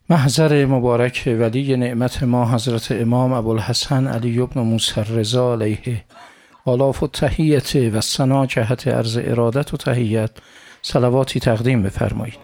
محضر مبارک ولی نعمت ما حضرت امام ابوالحسن علی بن موسی الرضا علیه آلاف التحیت و ثنا جهت عرض ارادت و تحیت صلواتی تقدیم بفرمایید.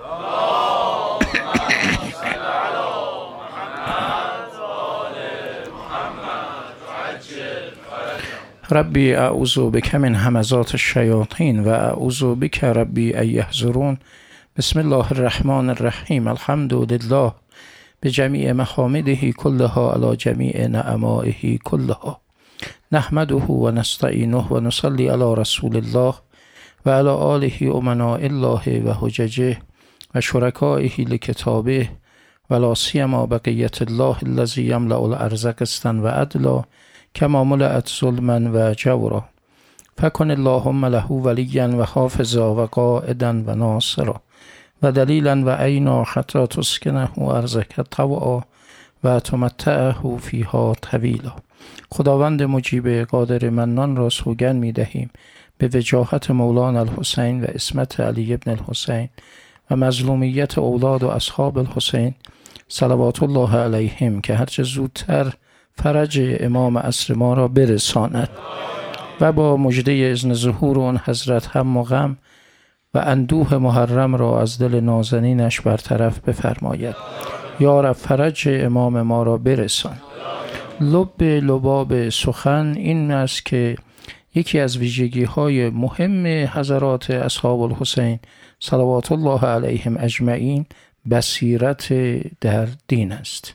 ربی اعوذ بک من همزات الشیاطین و اعوذ بک ربی ان یحضرون. بسم الله الرحمن الرحیم. الحمد لله بجمیع محامده کلها علی جمیع نعمائه کلها. نحمده و نستعینه و نصلی علی رسول الله و علی آله امناء الله و حججه و شرکائه لکتابه و لا سیما بقیت الله الذی یملأ الارض قسطا و عدلا کما ملأت ظلما و جورا. فکن اللهم له ولیا و حافظا و قائدا و ناصرا و دلیلا و عینا حتی تسکنه ارضک طوعا و تمتعه فیها طویلا. خداوند مجیب قادر منان را سوگند می دهیم به وجاهت مولانا الحسین و عصمت علی ابن الحسین و مظلومیت اولاد و اصحاب الحسین صلوات الله علیهم که هرچه زودتر فرج امام عصر ما را برساند و با مژده اذن ظهور اون حضرت هم و غم و اندوه محرم را از دل نازنینش برطرف بفرماید. یا رب فرج امام ما را برسان. لب لباب سخن این است که یکی از ویژگی های مهم حضرات اصحاب الحسین صلوات الله علیهم اجمعین بصیرت در دین است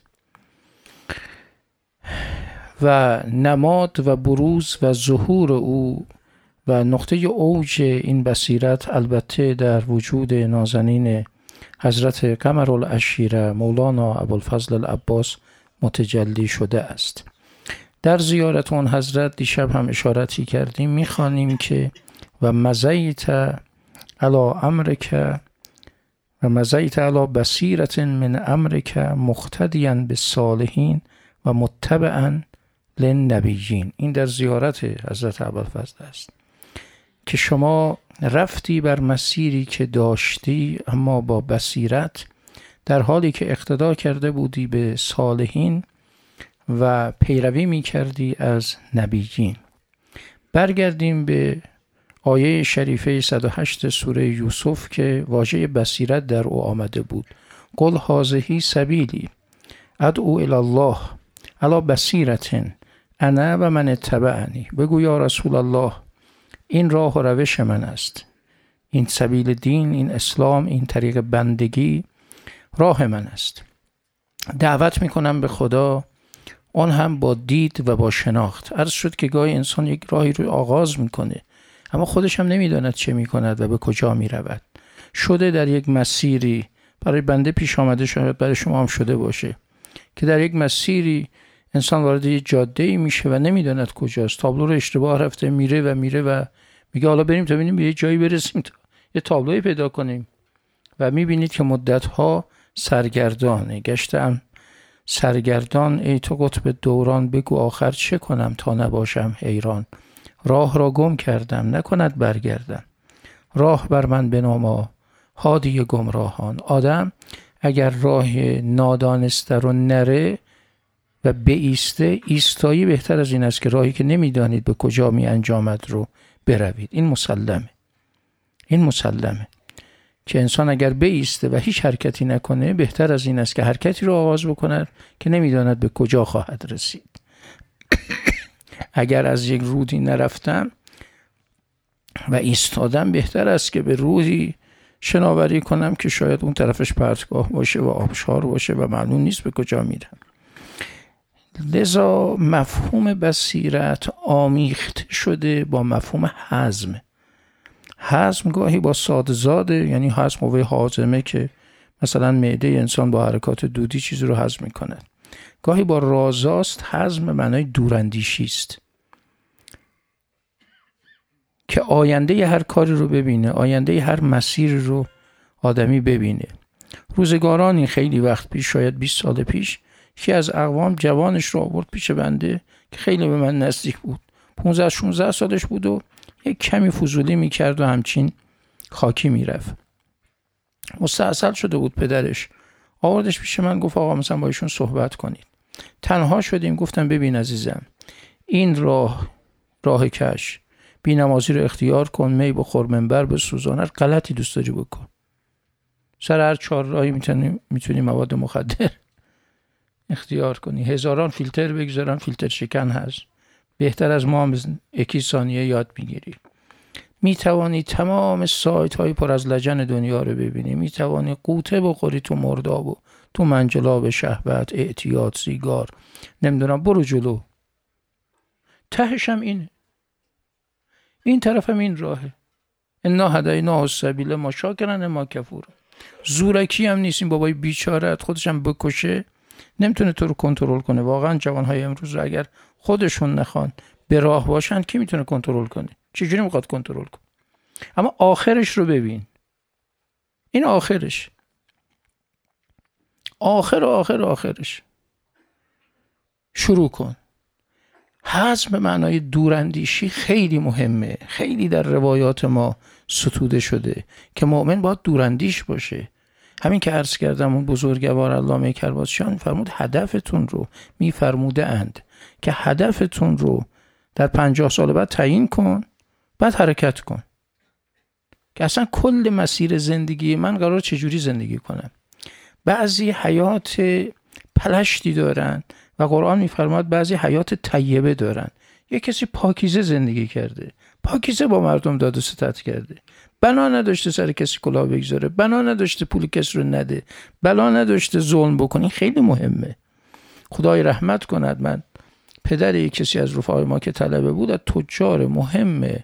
و نماد و بروز و ظهور او و نقطه اوج این بصیرت البته در وجود نازنین حضرت قمرالعشیره مولانا ابوالفضل العباس متجلی شده است. در زیارت اون حضرت دیشب هم اشارتی کردیم، میخوانیم که و مزیت علی امرک و مزیت علی بصیرت من امرک مقتدیا بالصالحین و متبعا للنبیین. این در زیارت حضرت ابوالفضل است که شما رفتی بر مسیری که داشتی اما با بصیرت، در حالی که اقتدا کرده بودی به صالحین و پیروی می کردی از نبیین. برگردیم به آیه شریفه 108 سوره یوسف که واژه بصیرت در او آمده بود. قل هذه سبیلی ادعو الی الله علی بصیرة انا و من اتبعنی. بگو یا رسول الله این راه و روش من است، این سبیل دین، این اسلام، این طریق بندگی راه من است. دعوت میکنم به خدا، آن هم با دید و با شناخت. عرض شد که گاهی انسان یک راهی رو آغاز میکنه اما خودش هم نمیداند چه میکند و به کجا میرود. شده در یک مسیری، برای بنده پیش آمده، شاید برای شما هم شده باشه، که در یک مسیری انسان وارد یک جاده‌ای میشه و نمیداند کجاست. تابلو رو اشتباه رفته، میره و میگه حالا بریم تا ببینیم به یه جایی برسیم تا یه تابلوی پیدا کنیم و میبینید که مدت‌ها سرگردانه. گشتم سرگردان ای تو قطب دوران، بگو آخر چه کنم تا نباشم حیران. راه را گم کردم نکند برگردم، راه بر من بنما هادی گمراهان. آدم اگر راه نادانسته رو نره و بایسته، ایستایی بهتر از این است که راهی که نمیدانید به کجا می انجامد رو بروید. این مسلمه که انسان اگر بایسته و هیچ حرکتی نکنه، بهتر از این است که حرکتی رو آغاز بکند که نمیداند به کجا خواهد رسید. اگر از یک رودی نرفتم و ایستادم، بهتر است که به رودی شناوری کنم که شاید اون طرفش پرتگاه باشه و آبشار باشه و معلوم نیست به کجا میرم. لذا مفهوم بصیرت آمیخته شده با مفهوم حزم. حزم گاهی با ساده‌زاده، یعنی حزم قوه هاضمه که مثلا معده انسان با حرکات دودی چیزی رو هضم می‌کند. گاهی با رازاست. حزم معنای دوراندیشی است که آینده هر کاری رو ببینه، آینده هر مسیر رو آدمی ببینه. روزگارانی خیلی وقت پیش، شاید 20 سال پیش، یکی از اقوام جوانش رو آورد پیش بنده که خیلی به من نزدیک بود، 15-16 سالش بود و یک کمی فضولی میکرد و همچین خاکی میرفت. مستعسل شده بود پدرش، آوردش پیش من، گفت آقا مثلا با ایشون صحبت کنید. تنها شدیم، گفتم ببین عزیزم، این راه کش، بی‌نمازی رو اختیار کن، می بخور، منبر بسوزان، هر غلطی دوست داری بکن، سر هر 4 راهی میتونی مواد مخدر اختیار کنی، هزاران فیلتر بگذارن، فیلتر شکن هست، بهتر از ما هم 1 ثانیه یاد میگیری. میتوانی تمام سایت های پر از لجن دنیا رو ببینی، میتوانی قوطه بخوری تو مرداب و تو منجلاب شهوت، اعتیاد، سیگار، نمیدونم، برو جلو. تهش هم اینه، این طرف هم این راهه. انا هدیناه السبیل، ما شاکرن ما کفور. زورکی هم نیست، این بابای بیچاره خودش هم بکشه نمیتونه تو رو کنترل کنه. واقعا جوانهای امروز رو اگر خودشون نخوان به راه باشن، کی میتونه کنترل کنه؟ چجوری میخواد کنترل کنه؟ اما آخرش رو ببین، این آخرش، آخرش شروع کن. حزم به معنای دوراندیشی خیلی مهمه، خیلی در روایات ما ستوده شده که مؤمن باید دوراندیش باشه. همین که عرض کردم، اون بزرگوار علامه کرباسیان فرمود هدفتون رو میفرموده اند که هدفتون رو در 50 سال بعد تعیین کن، بعد حرکت کن که اصلا کل مسیر زندگی من قرار چجوری زندگی کنم. بعضی حیات پلشتی دارن و قرآن میفرماد بعضی حیات طیبه دارن. یک کسی پاکیزه زندگی کرده، پاکیزه با مردم داد و ستد کرده، بنا نداشته سر کسی کلاه بگذاره، بنا نداشته پول کسی رو نده، بنا نداشته ظلم بکنی. خیلی مهمه. خدای رحمت کند، من پدر یک کسی از رفقای ما که طلبه بود، از تجار مهم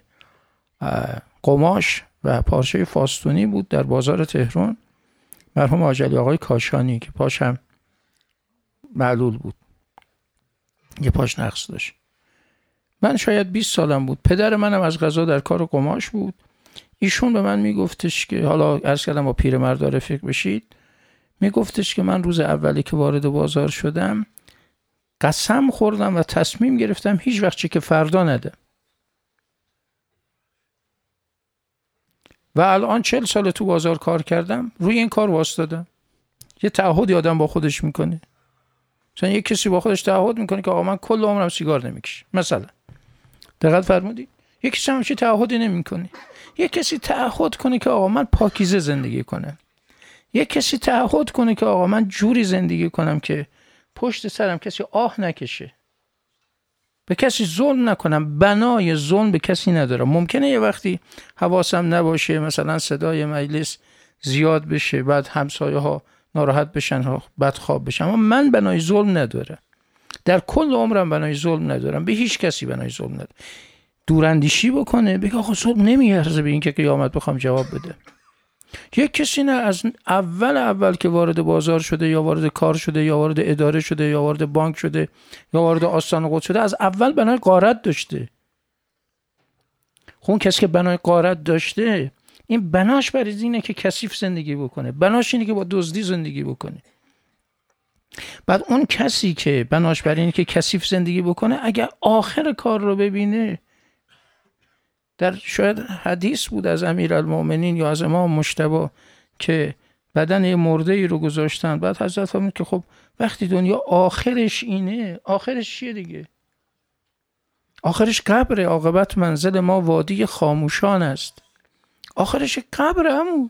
قماش و پارچه فاستونی بود در بازار تهران، مرحوم حاج علی آقای کاشانی که پاش هم معلول بود، یه پاش نقص داشت. من شاید 20 سالم بود، پدر منم از قضا در کار قماش بود. ایشون به من میگفتش که، حالا عرض کردم با پیرمردا رفیق بشید، میگفتش که من روز اولی که وارد بازار شدم قسم خوردم و تصمیم گرفتم هیچ وقت چه که فردا ندم. و الان 40 سال تو بازار کار کردم، روی این کار واسطادم. یه تعهدی آدم با خودش میکنه. مثلا یک کسی با خودش تعهد میکنه که آقا من کل عمرم سیگار نمیکشم مثلا، دقت فرمودید؟ یک کسی هم چه تعهدی نمیکنه. یک کسی تعهد کنه که آقا من پاکیزه زندگی کنم. یک کسی تعهد کنه که آقا من جوری زندگی کنم که پشت سرم کسی آه نکشه، به کسی ظلم نکنم، بنای ظلم به کسی ندارم. ممکنه یه وقتی حواسم نباشه، مثلا صدای مجلس زیاد بشه، بعد همسایه ها ناراحت بشن، بدخواب بشن، اما من بنای ظلم ندارم. در کل عمرم بنای ظلم ندارم، به هیچ کسی بنای ظلم ندارم. دوراندیشی بکنه، بگه آقا ظلم نمیارزه به این که قیامت بخوام جواب بده. یک کسی نه از اول که وارد بازار شده یا وارد کار شده یا وارد اداره شده یا وارد بانک شده یا وارد آستان قدس شده، از اول بنای غارت داشته. خون کسی که بنای غارت داشته، این بناش برای اینه که کثیف زندگی بکنه، بناش اینه که با دزدی زندگی بکنه. بعد اون کسی که بناش برای اینه که کثیف زندگی بکنه، اگر آخر کار رو ببینه، در شاید حدیث بود از امیرالمومنین یا از امام مجتبی که بدن یه مرده ای رو گذاشتن، بعد حضرت فرمود که خب وقتی دنیا آخرش اینه، آخرش چیه دیگه؟ آخرش قبره. عاقبت منزل ما وادی خاموشان است. آخرش قبره. همون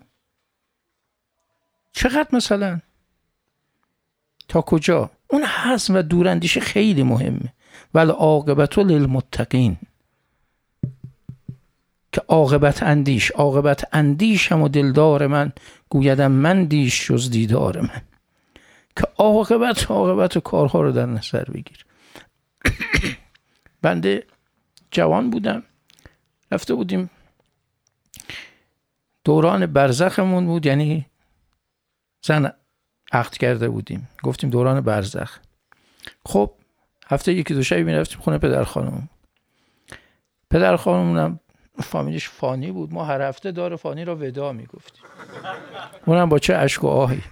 چقدر مثلا تا کجا؟ اون حزم و دوراندیشی خیلی مهمه. ولی عاقبت للمتقین، که عاقبت اندیش هم و دلدار من، گویدم من دیش جز دیدار من. که عاقبت کارها رو در نظر بگیر. بنده جوان بودم، رفته بودیم، دوران برزخمون بود، یعنی زن عقد کرده بودیم، گفتیم دوران برزخ. خب هفته یکی دو شبی میرفتیم خونه پدر خانمونم فامیلش فانی بود. ما هر هفته دار فانی را ودا میگفتیم، اونم با چه اشک و آهی.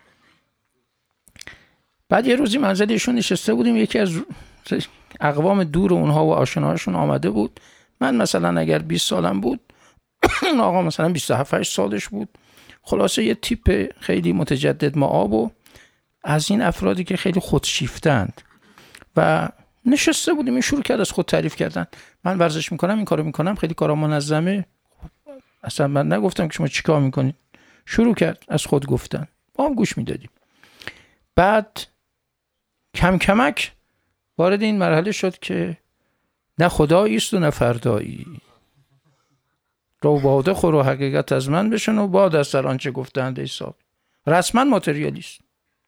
بعد یه روزی منزلشون نشسته بودیم، یکی از اقوام دور اونها و آشناهاشون آمده بود. من مثلا اگر 20 سالم بود، اون آقا مثلا 27-8 سالش بود. خلاصه یه تیپ خیلی متجدد مآب و از این افرادی که خیلی خودشیفتند و نشسته بودیم، این شروع کرد از خود تعریف کردن. من ورزش میکنم، این کارو میکنم، خیلی کارا منظمه. اصلا من نگفتم که شما چیکار میکنید. شروع کرد از خود گفتن، ما هم گوش میدادیم. بعد کم کمک وارد این مرحله شد که نه خدایی است و نه فردایی، رو باده خور و حقیقت از من بشن و باد از سر آنچه گفتند ای صاحب. رسما ماتریالیست.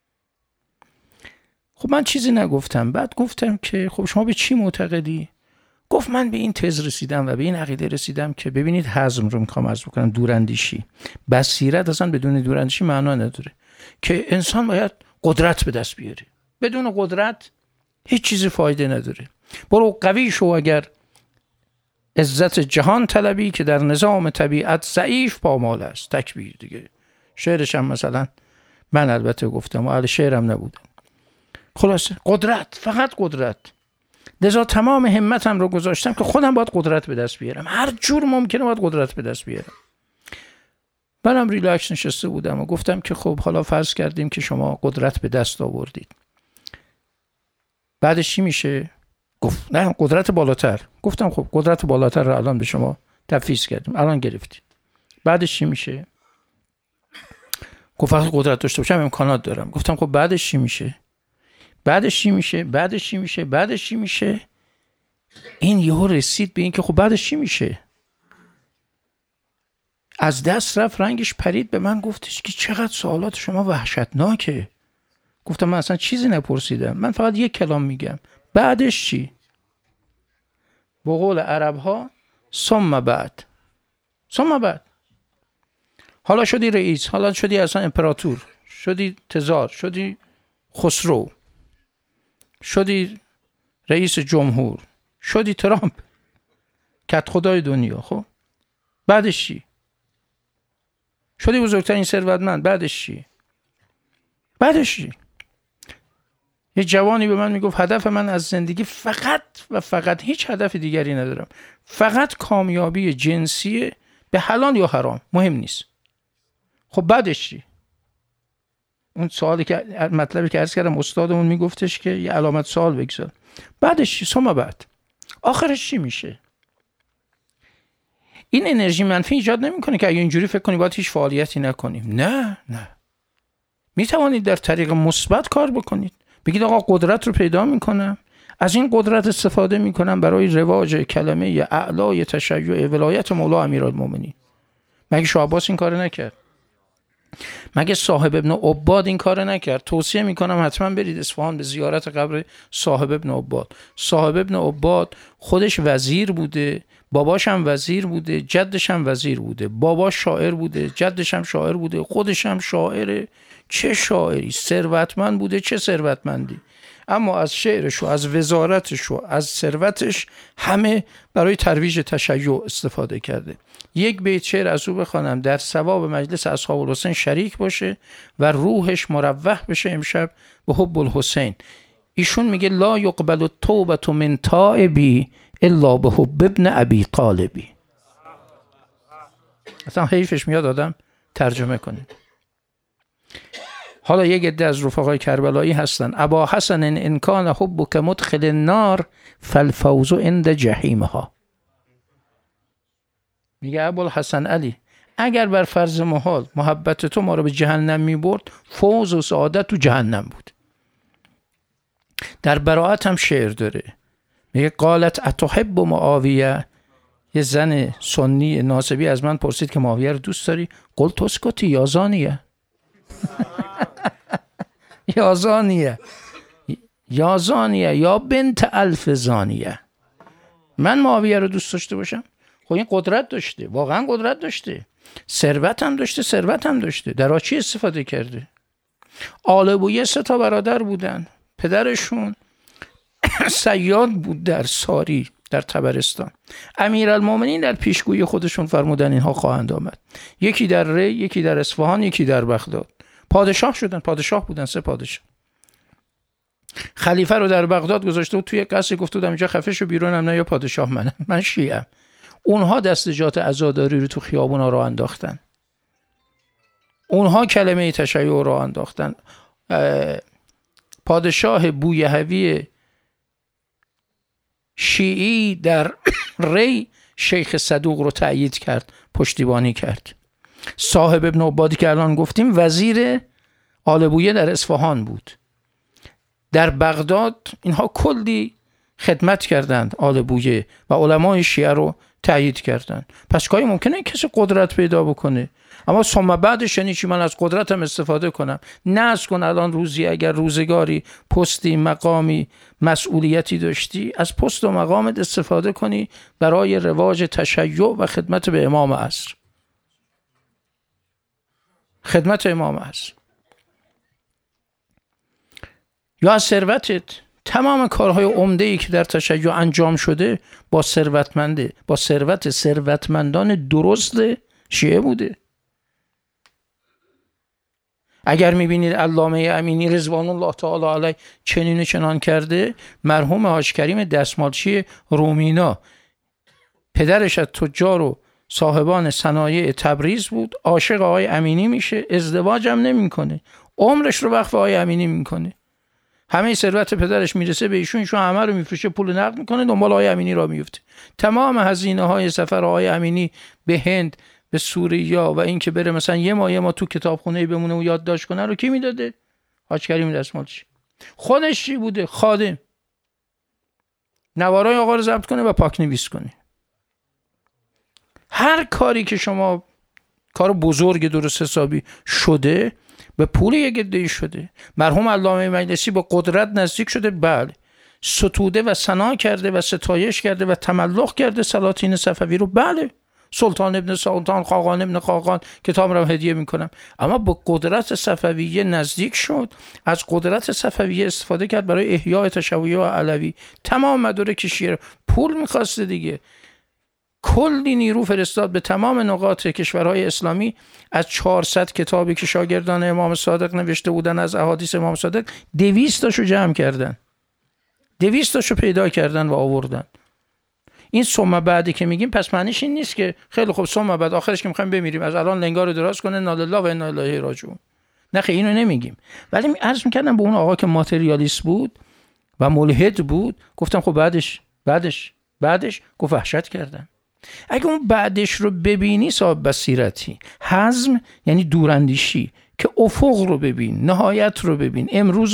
خب من چیزی نگفتم. بعد گفتم که خب شما به چی معتقدی؟ گفت من به این تز رسیدم و به این عقیده رسیدم که ببینید، حزم رو میخوام عرض بکنم، دوراندیشی، بصیرت اصلا بدون دوراندیشی معنا نداره، که انسان باید قدرت به دست بیاره. بدون قدرت هیچ چیزی فایده نداره. برو قوی شو اگر عزت جهان طلبی، که در نظام طبیعت ضعیف پامال است. تکبیر دیگه. شعرش هم مثلا من البته گفتم و اهل شعرم نبودم. خلاصه قدرت، فقط قدرت. لذا تمام همتم رو گذاشتم که خودم باید قدرت به دست بیارم، هر جور ممکنه باید قدرت به دست بیارم. منم ریلکس نشسته بودم و گفتم که خب حالا فرض کردیم که شما قدرت به دست آوردید، بعدش چی میشه؟ گفت نه قدرت بالاتر. گفتم خب قدرت بالاتر رو الان به شما تفویض کردیم، الان گرفتید، بعدش چی میشه؟ گفت فقط قدرت داشته باشم امکانات دارم. گفتم خب بعدش چی میشه؟ بعدش چی میشه؟ بعدش چی میشه؟ بعدش چی میشه؟ این یهو رسید به این که خب بعدش چی میشه؟ از دست رفت، رنگش پرید، به من گفتش که چقدر سوالات شما وحشتناکه. گفتم من اصلا چیزی نپرسیدم، من فقط یک کلام میگم. بعدش چی؟ به قول عرب ها ثم بعد. ثم بعد. حالا شدی رئیس، حالا شدی اصلا امپراتور، شدی تزار، شدی خسرو، شدی رئیس جمهور، شدی ترامپ، کت خدای دنیا. خب بعدش چی؟ شدی بزرگترین ثروتمند، بعدش چی؟ بعدش چی؟ یه جوانی به من میگفت هدف من از زندگی فقط و فقط، هیچ هدف دیگری ندارم، فقط کامیابی جنسی، به حلال یا حرام مهم نیست. خب بعدش چی؟ اون سوالی که مطلبی که عرض کردم استادمون میگفتش که یه علامت سوال بگذار. بعدش چی؟ ثم بعد. آخرش چی میشه؟ این انرژی منفی ایجاد نمیکنه که اگه اینجوری فکر کنی باید هیچ فعالیتی نکنیم. نه. میتوانید در طریق مثبت کار بکنید. بگید آقا قدرت رو پیدا میکنم، از این قدرت استفاده میکنم برای رواج کلمه اعلای تشیع ولایت مولا امیرالمومنین. مگه شاه عباس این کارو نکرد؟ مگه صاحب ابن عباد این کارو نکرد؟ توصیه میکنم حتما برید اصفهان به زیارت قبر صاحب ابن عباد. صاحب ابن عباد خودش وزیر بوده، باباش هم وزیر بوده، جدش هم وزیر بوده، باباش شاعر بوده، جدش هم شاعر بوده، خودش هم شاعره. چه شاعری! ثروتمند بوده، چه ثروتمندی! اما از شعرش و از وزارتش و از ثروتش همه برای ترویج تشیع استفاده کرده. یک بیت شعر از او بخوانم در ثواب مجلس اصحاب الحسین شریک باشه و روحش مروح بشه امشب به حب الحسین. ایشون میگه لا یقبل التوبة من تائبی الا به حب ابن ابی طالبی. اصلا حیفش میاد آدم ترجمه کنه. حالا یک عده از رفقای کربلایی هستن. ابا حسن ان کان حبک مدخل النار فالفوز عند جحیمها. میگه ابوالحسن علی اگر بر فرض محال محبت تو ما رو به جهنم میبرد، فوز و سعادت تو جهنم بود. در براءت هم شعر داره، میگه قالت اتحب معاویه. یه زن سنی ناصبی از من پرسید که معاویه رو دوست داری؟ قلت اسکتی یا زانیه. یا زانیه، یا زانیه، یا بنت الف زانیه. من معاویه رو دوست داشته باشم؟ خب این قدرت داشته، واقعا قدرت داشته، ثروت هم داشته. در چی استفاده کرده؟ آل بویه 3 برادر بودن، پدرشون صیاد بود در ساری در طبرستان. امیرالمومنین در پیشگویی خودشون فرمودن اینها خواهند آمد. یکی در ری، یکی در اصفهان، یکی در بغداد. پادشاه شدن، پادشاه بودن، 3 پادشاه. خلیفه رو در بغداد گذاشته بود توی قصر، گفته بودم اینجا خفه شو، بیرونم نه، یا پادشاه منم، من شیعه‌ام. اونها دستجات عزاداری رو تو خیابونا رو انداختن، اونها کلمه تشیع رو انداختن. پادشاه بویهوی شیعی در ری شیخ صدوق رو تأیید کرد، پشتیبانی کرد. صاحب ابن عبادی که الان گفتیم وزیر آل بویه در اصفهان بود. در بغداد اینها کلی خدمت کردند آل بویه و علمای شیعه رو تأیید کردند. پس گاهی ممکنه کسی قدرت پیدا بکنه، اما ثم بعدش یعنی چی؟ من از قدرتم استفاده کنم. ناز کن الان روزی اگر روزگاری پستی، مقامی، مسئولیتی داشتی، از پست و مقامت استفاده کنی برای رواج تشیع و خدمت به امام عصر. خدمت امام عصر. یا از ثروتت. تمام کارهای عمده‌ای که در تشیع انجام شده با ثروت ثروتمندان درست شیعه بوده. اگر میبینید علامه امینی رضوان الله تعالی علیه چنین و چنان کرده، مرحوم حاج کریم دستمالچی رومینا پدرش از تجار و صاحبان صنایع تبریز بود، عاشق آقای امینی میشه، ازدواج هم نمیکنه، عمرش رو وقف آقای امینی میکنه، همه ثروت پدرش میرسه به ایشون، همه رو میفروشه، پول نقد میکنه، دنبال آقای امینی را میفته. تمام هزینه های سفر آقای امینی به هند، به سوریه و این که بره مثلا یه ماه تو کتابخونه بمونه و یادداشت کنه رو کی میداده؟ حاج کریم دستمالچی. خودش چی بوده؟ خادم. نوارای آقا رو ضبط کنه و پاک نویس کنه. هر کاری که شما کار بزرگ درست حسابی شده به پول یک عده‌ای شده. مرحوم علامه مجلسی با قدرت نزدیک شده، بله، ستوده و ثنا کرده و ستایش کرده و تملق کرده سلاطین صفوی رو، بله، سلطان ابن سلطان، خاقان ابن خاقان، کتاب رو هدیه میکنم، اما با قدرت صفویه نزدیک شد، از قدرت صفویه استفاده کرد برای احیای تشیع و علوی. تمام مدارک شیعه پول میخواسته دیگه، کلی نیرو فرستاد به تمام نقاط کشورهای اسلامی. از 400 کتابی که شاگردان امام صادق نوشته بودن از احادیث امام صادق، 200 تاشو جمع کردن، 200 تاشو پیدا کردن و آوردن. این ثم بعدی که میگیم پس معنیش این نیست که خیلی خوب ثم بعد آخرش که میخوایم بمیریم از الان لنگار رو دراز کنه انا لله و انا الیه راجعون. نه خیلی اینو نمیگیم، ولی عرض میکردم به اون آقا که ماتریالیست بود و ملحد بود، گفتم خب بعدش گفت وحشت کردم. اگه اون بعدش رو ببینی صاحب بصیرتی. حزم یعنی دوراندیشی، که افق رو ببین، نهایت رو ببین، امروز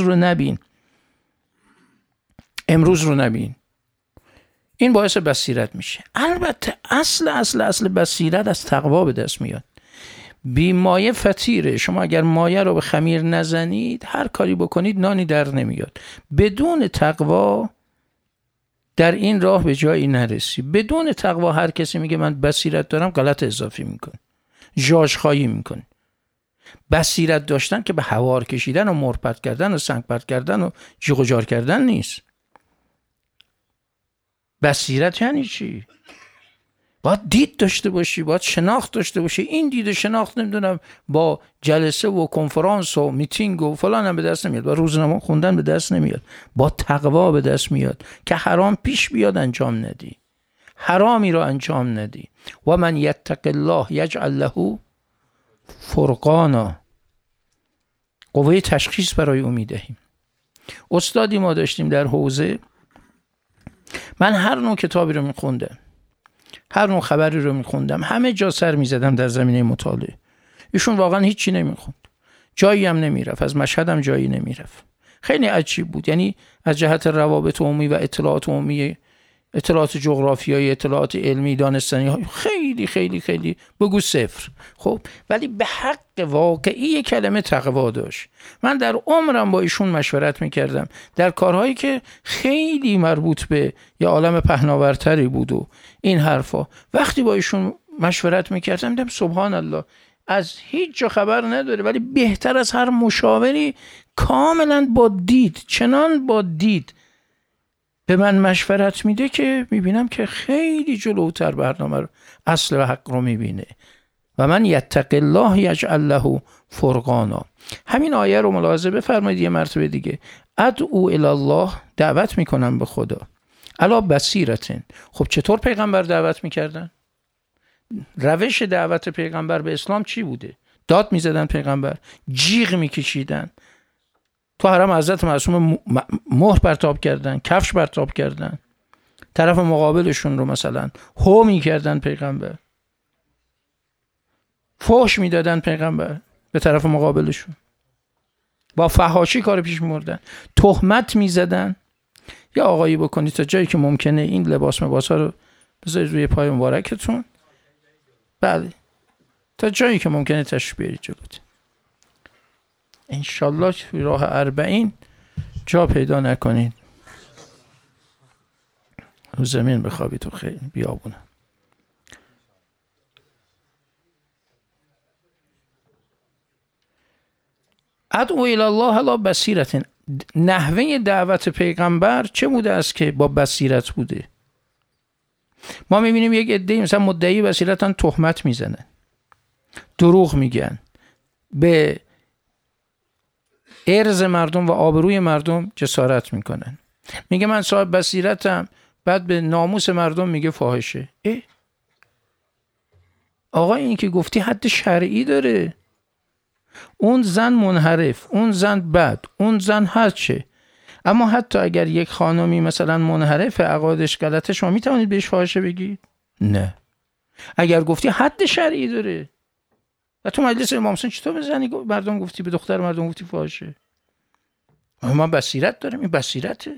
رو نبین. این باعث بصیرت میشه. البته اصل بصیرت از تقوا به دست میاد. بی مایه فطیره. شما اگر مایه رو به خمیر نزنید، هر کاری بکنید نانی در نمیاد. بدون تقوا در این راه به جایی نرسی. بدون تقوا هر کسی میگه من بصیرت دارم، غلط اضافی میکنه، ژاژخایی میکنه. بصیرت داشتن که به هوار کشیدن و مرپد کردن و سنگ پرت کردن و جیغ و جار کردن نیست. بصیرت یعنی چی؟ باید دید داشته باشی، باید شناخت داشته باشی. این دید و شناخت نمیدونم با جلسه و کنفرانس و میتینگ و فلان هم به دست نمیاد، با روزنامه خوندن به دست نمیاد، با تقوا به دست میاد که حرام پیش بیاد انجام ندی، حرامی رو انجام ندی. و من یتق الله یجعل له فرقانا. قوه تشخیص برای او میدهیم. استادی ما داشتیم در حوزه، من هر نوع کتابی رو میخوندم، هر نوع خبری رو میخوندم، همه جا سر میزدم در زمینه مطالعه. ایشون واقعا هیچی نمیخوند، جایی هم نمیرفت، از مشهد هم جایی نمیرفت. خیلی عجیب بود. یعنی از جهت روابط عمومی و اطلاعات عمومی، اطلاعات جغرافیایی، اطلاعات علمی، دانستنی خیلی خیلی خیلی بگو صفر. خب ولی به حق واقعی کلمه تقوا داشت. من در عمرم با ایشون مشورت میکردم در کارهایی که خیلی مربوط به یه عالم پهناورتری بود و این حرفا. وقتی با ایشون مشورت میکردم دیدم سبحان الله از هیچ جا خبر نداره، ولی بهتر از هر مشاوری کاملا با دید، چنان با دید به من مشورت میده که میبینم که خیلی جلوتر برنامه رو، اصل و حق رو میبینه. و من یتق الله یجعل له فرقانا. همین آیه رو ملاحظه بفرمایید یه مرتبه دیگه. ادعو الی الله، دعوت میکنم به خدا، علی بصیرتن. خب چطور پیغمبر دعوت میکردن؟ روش دعوت پیغمبر به اسلام چی بوده؟ داد میزدن پیغمبر، جیغ میکشیدن، تو حرم حضرت معصوم مهر پرتاب کردن، کفش پرتاب کردن، طرف مقابلشون رو مثلا هو میکردن پیغمبر، فحش میدادن پیغمبر به طرف مقابلشون، با فحاشی کار پیش میبردن، تهمت میزدن. یا آقایی بکنی تا جایی که ممکنه این لباس ها رو بذارید روی پای مبارکتون، بله، تا جایی که ممکنه تشریف بیارید جلوت. انشالله توی راه 40 جا پیدا نکنید رو زمین بخوابید تو خیلی بیابونه. ادعو الی الله علی بصیرت، نحوه دعوت پیغمبر چه بوده است که با بصیرت بوده؟ ما میبینیم یک عده مثلا مدعی بصیرتن تهمت میزنن، دروغ میگن، به عرض مردم و آبروی مردم جسارت میکنن، میگه من صاحب بصیرتم، بعد به ناموس مردم میگه فاحشه. آقا این که گفتی حد شرعی داره، اون زن منحرف، اون زن بد، اون زن هر چه، اما حتی اگر یک خانمی مثلا منحرف، عقایدش غلطه، شما میتونید بهش فاحشه بگید؟ نه. اگر گفتی حد شرعی داره، و تو مجلس امام حسین چطور بزنی مردم گفتی، به دختر مردم گفتی فاحشه؟ ما بصیرت داریم، این بصیرته،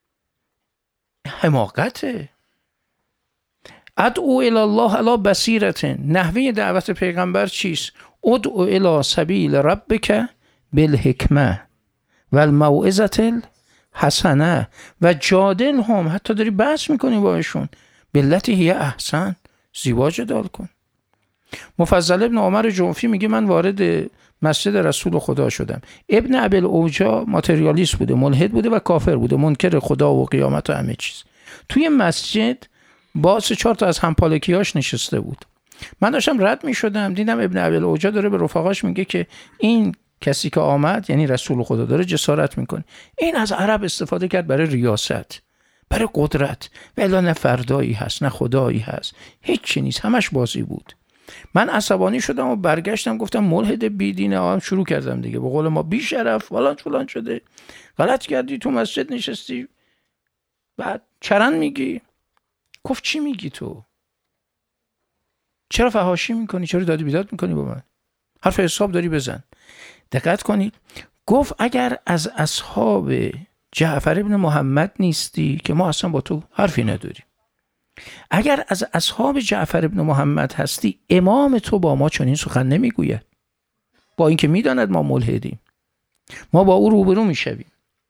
حماقته. ادعو الی الله علی بصیرت، نحوه دعوت پیغمبر چیست؟ ادعو الی سبیل ربک بالحکمه و الموعظه الحسنه و جادلهم، حتی داری بحث میکنی باشون، باللتی هی احسن، زیبا جدال کن. مفضل ابن عمر جوفی میگه من وارد مسجد رسول خدا شدم. ابن ابل اوجا ماتریالیست بوده، ملحد بوده و کافر بوده، منکر خدا و قیامت و همه چیز. توی مسجد با 3-4 تا از همپالکیاش نشسته بود. من داشتم رد می شدم، دیدم ابن ابل اوجا داره به رفقاش میگه که این کسی که آمد، یعنی رسول خدا، داره جسارت میکنه. این از عرب استفاده کرد برای ریاست، برای قدرت، ولی نه فردایی هست نه خدایی هست، هیچ نیست، همش بازی بود. من عصبانی شدم و برگشتم گفتم ملحد بیدینه، شروع کردم دیگه به قول ما بی شرف فلان شده، غلط کردی، تو مسجد نشستی بعد چرند میگی. گفت چی میگی تو؟ چرا فحاشی میکنی؟ چرا داد بیداد میکنی با من؟ حرف حساب داری بزن. دقت کنید، گفت اگر از اصحاب جعفر ابن محمد نیستی که ما اصلا با تو حرفی نداریم، اگر از اصحاب جعفر ابن محمد هستی، امام تو با ما چنین سخن نمیگوید، با اینکه میداند ما ملحدیم، ما با او روبرو میشویم،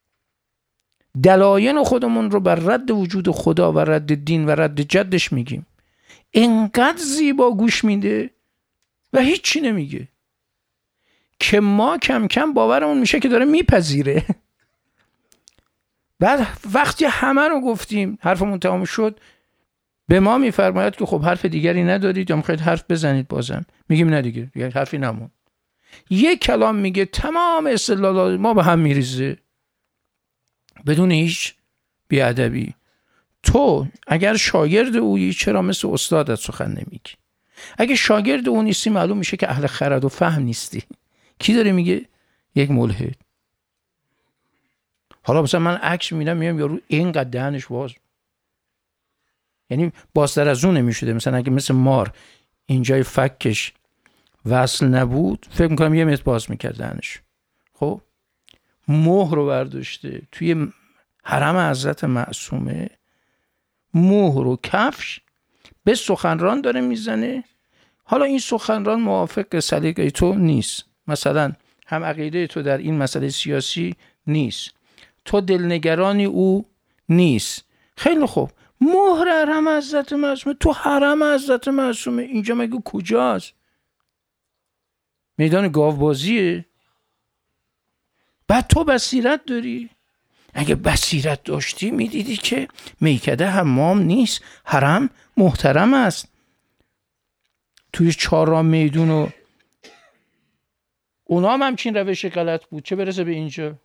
دلایل خودمون رو بر رد وجود خدا و رد دین و رد جدش میگیم، اینقدر زیبا گوش میده و هیچی نمیگه که ما کم کم باورمون میشه که داره میپذیره. بعد وقتی همه رو گفتیم، حرفمون تمام شد، به ما میفرماید که خب حرف دیگری ندارید یا میخواید حرف بزنید؟ بازم میگیم نه دیگه حرفی نمون. یک کلام میگه تمام استدلالات ما به هم میریزه بدون هیچ بیادبی. تو اگر شاگرد اویی چرا مثل استادت سخن نمیگی؟ اگه شاگرد اون نیستی معلوم میشه که اهل خرد و فهم نیستی. کی داره میگه؟ یک ملحد. حالا مثلا من عکس میبینم میام یارو اینقدر دهنش باز، یعنی بازتر از اون نمیشده، مثلا اگه مثل مار اینجای فکش وصل نبود فکر میکنم یه متر باز میکرد دهنش. خب مهر رو برداشته توی حرم حضرت معصومه، مهر و کفش، به سخنران داره میزنه. حالا این سخنران موافق سلیقه تو نیست، مثلا هم عقیده تو در این مسئله سیاسی نیست، تو دلنگرانی او نیست. خیلی خوب، مهر حرم حضرت معصومه، تو حرم حضرت معصومه، اینجا مگه کجاست؟ میدان گاوبازیه؟ بعد تو بصیرت داری؟ اگه بصیرت داشتی میدیدی که میکده حمام نیست، حرم محترم است. توی 4 راه میدون و اونا هم همچین روش غلط بود، چه برسه به اینجا؟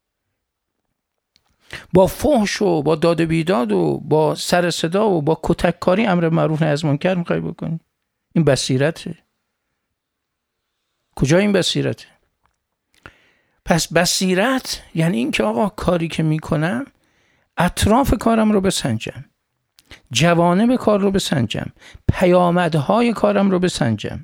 با فحش و با داد بیداد و با سر صدا و با کتککاری امر معروف نهی از منکر میخوای بکنی؟ این بصیرته؟ کجا این بصیرته؟ پس بصیرت یعنی این که آقا کاری که میکنم اطراف کارم رو بسنجم، جوانب کار رو بسنجم، پیامدهای کارم رو بسنجم،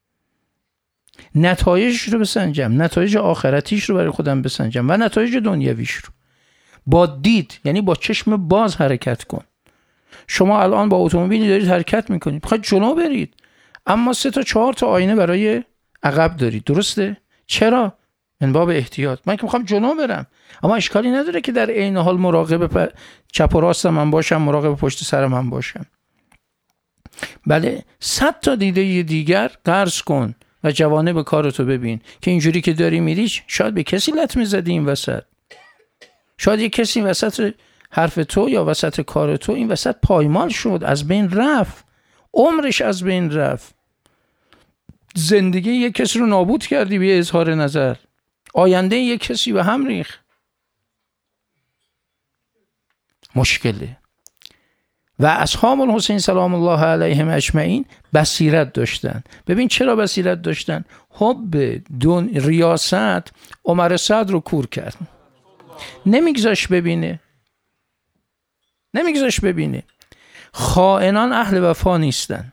نتایجش رو بسنجم، نتایج آخرتیش رو برای خودم بسنجم و نتایج دنیویش رو. با دید یعنی با چشم باز حرکت کن. شما الان با اتومبیلی دارید حرکت میکنید، بخواید جلو برید، اما 3 تا 4 تا آینه برای عقب دارید، درسته؟ چرا؟ من باب احتیاط، من که میخوام جلو برم. اما اشکالی نداره که در عین حال مراقب چپ و راست من باشم، مراقب پشت سر من باشم. بله 100 تا دیده دیگر قرض کن و جوانب کارتو ببین که اینجوری که داری میری شاید به کسی لطمه زدی این وسط، شاید یک کسی وسط حرف تو یا وسط کار تو این وسط پایمال شد، از بین رفت، عمرش از بین رفت، زندگی یک کسی رو نابود کردی به اظهار نظر، آینده یک کسی به هم ریخت. مشکله. و اصحاب الحسین سلام الله علیهم اجمعین بصیرت داشتن. ببین چرا بصیرت داشتن؟ حب ریاست عمر سعد رو کور کرد، نمیگذاش ببینه. خائنان اهل وفا نیستن.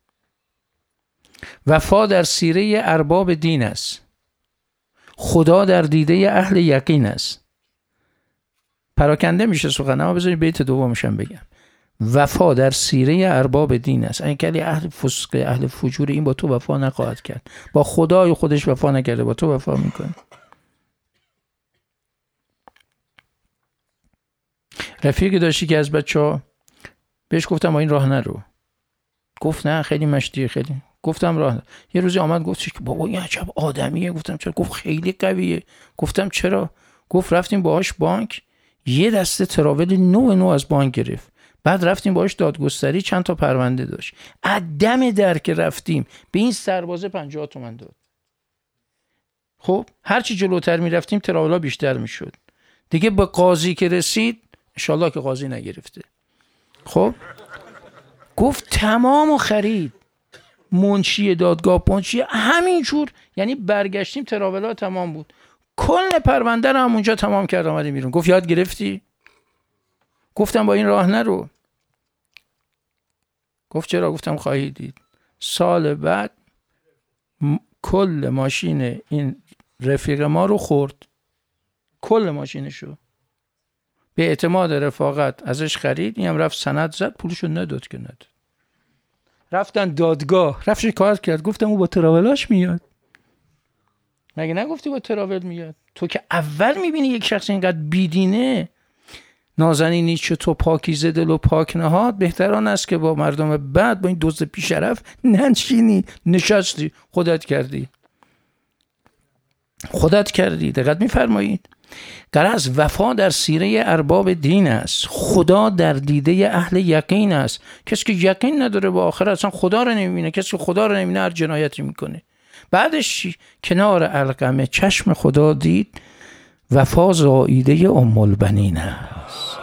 وفا در سیره ارباب دین است، خدا در دیده اهل یقین است. پراکنده میشه سخن، اما بذارید بیت دومشم بگم. وفا در سیره ارباب دین است. اگه اهل فسق اهل فجور این با تو وفا نخواهد کرد، با خدای خودش وفا نکرده با تو وفا میکنه. رفیقی داشتی که از بچه‌ها بهش گفتم با این راه نرو، گفت نه خیلی مشتیه، خیلی گفتم راه نرو. یه روزی آمد گفتش که بابا این عجب آدمیه. گفتم چرا؟ گفت خیلی قویه. گفتم چرا؟ گفت رفتیم باهاش بانک، یه دسته تراول نو از بانک گرفت، بعد رفتیم باهاش دادگستری، چند تا پرونده داشت. عدم در که رفتیم به این سربازه 50 تومن داد. خب هرچی جلوتر میرفتیم تراولا بیشتر میشد. دیگه به قاضی که رسید، انشالله که قاضی نگرفته، خب گفت تمام و خرید، منشی دادگاه منشی همینجور، یعنی برگشتیم تراولا تمام بود، کل پرونده رو همونجا تمام کرد آمدیم بیرون. گفت یاد گرفتی؟ گفتم با این راه نرو. گفت چرا؟ گفتم خواهی دید سال بعد کل ماشین این رفیق ما رو خورد، کل ماشینشو به اعتماد رفاقت ازش خرید، اینم رفت سند زد، پولشو نداد که نداد. رفتن دادگاه، رفت شکایت کرد. گفتم او با تراولاش میاد. مگه نگفتی با تراول میاد؟ تو که اول میبینی یک شخص اینقدر بیدینه، نازنینی چه تو پاکیزه دل و پاک نهاد، بهتر آن است که با مردم بعد با این دزد پیشرف ننشینی، نشستی، خودت کردی. دقت میفرمایید؟ غرض وفا در سیره ارباب دین است، خدا در دیده اهل یقین است. کسی که یقین نداره با آخرت اصلا خدا رو نمیبینه. کسی که خدا رو نمیبینه هر جنایتی میکنه. بعدش کنار علقمه چشم خدا دید، وفا زاییده ام البنین است.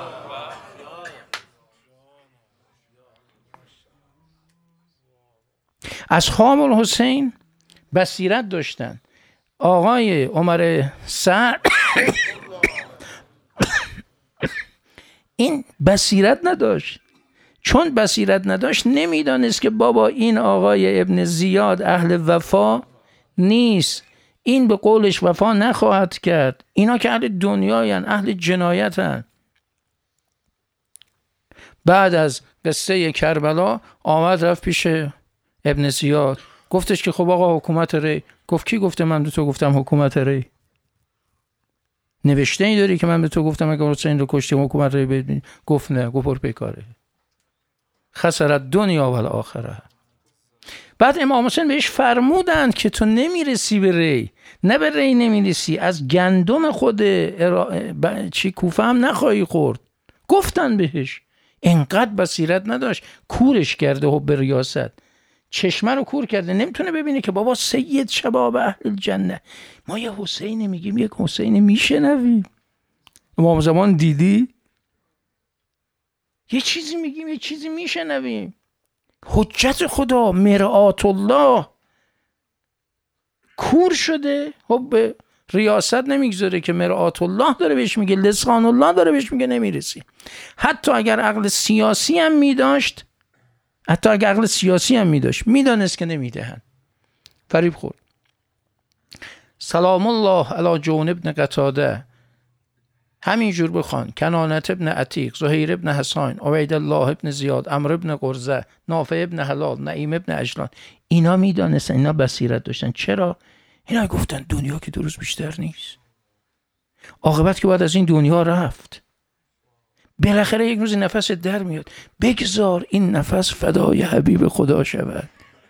اصحاب الحسین بصیرت داشتن. آقای عمر سعد این بصیرت نداشت. چون بصیرت نداشت نمیدانست که بابا این آقای ابن زیاد اهل وفا نیست، این به قولش وفا نخواهد کرد. اینا که اهل دنیاین، اهل جنایتن. بعد از قصه کربلا آمد رفت پیش ابن زیاد، گفتش که خب آقا حکومت ری. گفت کی گفته من به تو گفتم حکومت ری؟ نوشته ای داری که من به تو گفتم اگه حسین رو کشتیم حکومت ری بدین؟ گفت نه. گفت پر پیکاره، خسرت دنیا و الاخره. بعد امام حسین بهش فرمودند که تو نمیرسی به ری، نه به ری نمیرسی، از گندم خود کوفه هم نخواهی خورد. گفتن بهش. اینقدر بصیرت نداشت، کورش کرده حب ریاست، چشمه رو کور کرده، نمیتونه ببینه که بابا سید شباب اهل الجنه. ما یه حسین میگیم، یک حسین میشنویم. امام زمان دیدی؟ یه چیزی میگیم، یه چیزی میشنویم. حجت خدا، مرآت الله، کور شده حب ریاست نمیگذاره که مرآت الله داره بهش میگه، لسان الله داره بهش میگه نمیرسی. حتی اگر عقل سیاسی هم میداشت، میدانست که نمیدهن، فریب خورد. سلام الله علی جون ابن قتاده، همینجور بخوان، کنانت ابن عتیق، زهیر ابن حسان، عبید الله ابن زیاد، عمرو ابن قرزه، نافع ابن حلال، نعیم ابن عجلان، اینا میدانستن، اینا بصیرت داشتن. چرا؟ اینا گفتن دنیا که 2 روز بیشتر نیست، عاقبت که باید از این دنیا رفت، بالاخره یک روز نفس در میاد، بگذار این نفس فدای حبیب خدا شود.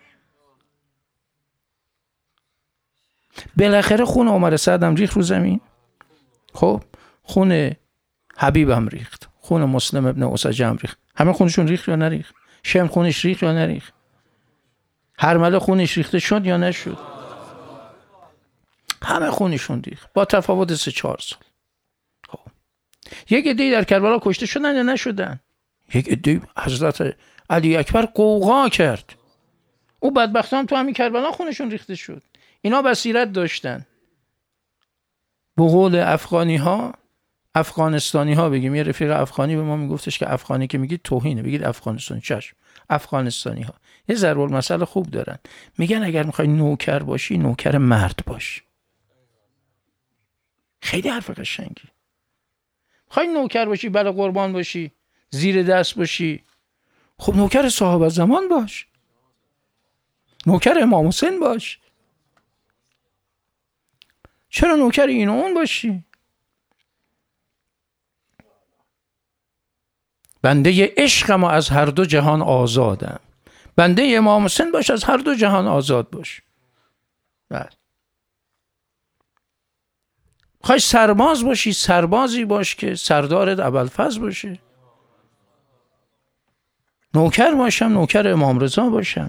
بالاخره خون عمر سعدم ریخت رو زمین، خب خون حبیبم ریخت، خون مسلم ابن اسجم ریخت، همه خونشون ریخت یا نریخت؟ شم خونش ریخت یا نریخت؟ هرمله خونش ریخته شد یا نشد؟ همه خونشون ریخت با تفاوت 3-4 سال. خب یک عده‌ای در کربلا کشته شدن یا نشدن؟ یک عده‌ای حضرت علی اکبر قوقا کرد، او بدبختان تو همین کربلا خونشون ریخته شد. اینا بصیرت داشتن. به قول افغانستانی ها بگیم، یه رفیق افغانی به ما میگفتش که افغانی که میگید توهینه، بگید افغانستانی. چشم. افغانستانی ها یه ضرب المثل خوب دارن، میگن اگر میخوای نوکر باشی، نوکر مرد باش. خیلی حرف قشنگی. میخوای نوکر باشی، بله قربان باشی، زیر دست باشی، خب نوکر صاحب زمان باش، نوکر امام حسین باش. چرا نوکر این و اون باشی؟ بنده عشقم و از هر 2 جهان آزادم. بنده امام حسین باش، از هر 2 جهان آزاد باش. بله. خواهی سرباز باشی، سربازی باش که سردارت ابوالفضل باشه. نوکر باشم، نوکر امام رضا باشم.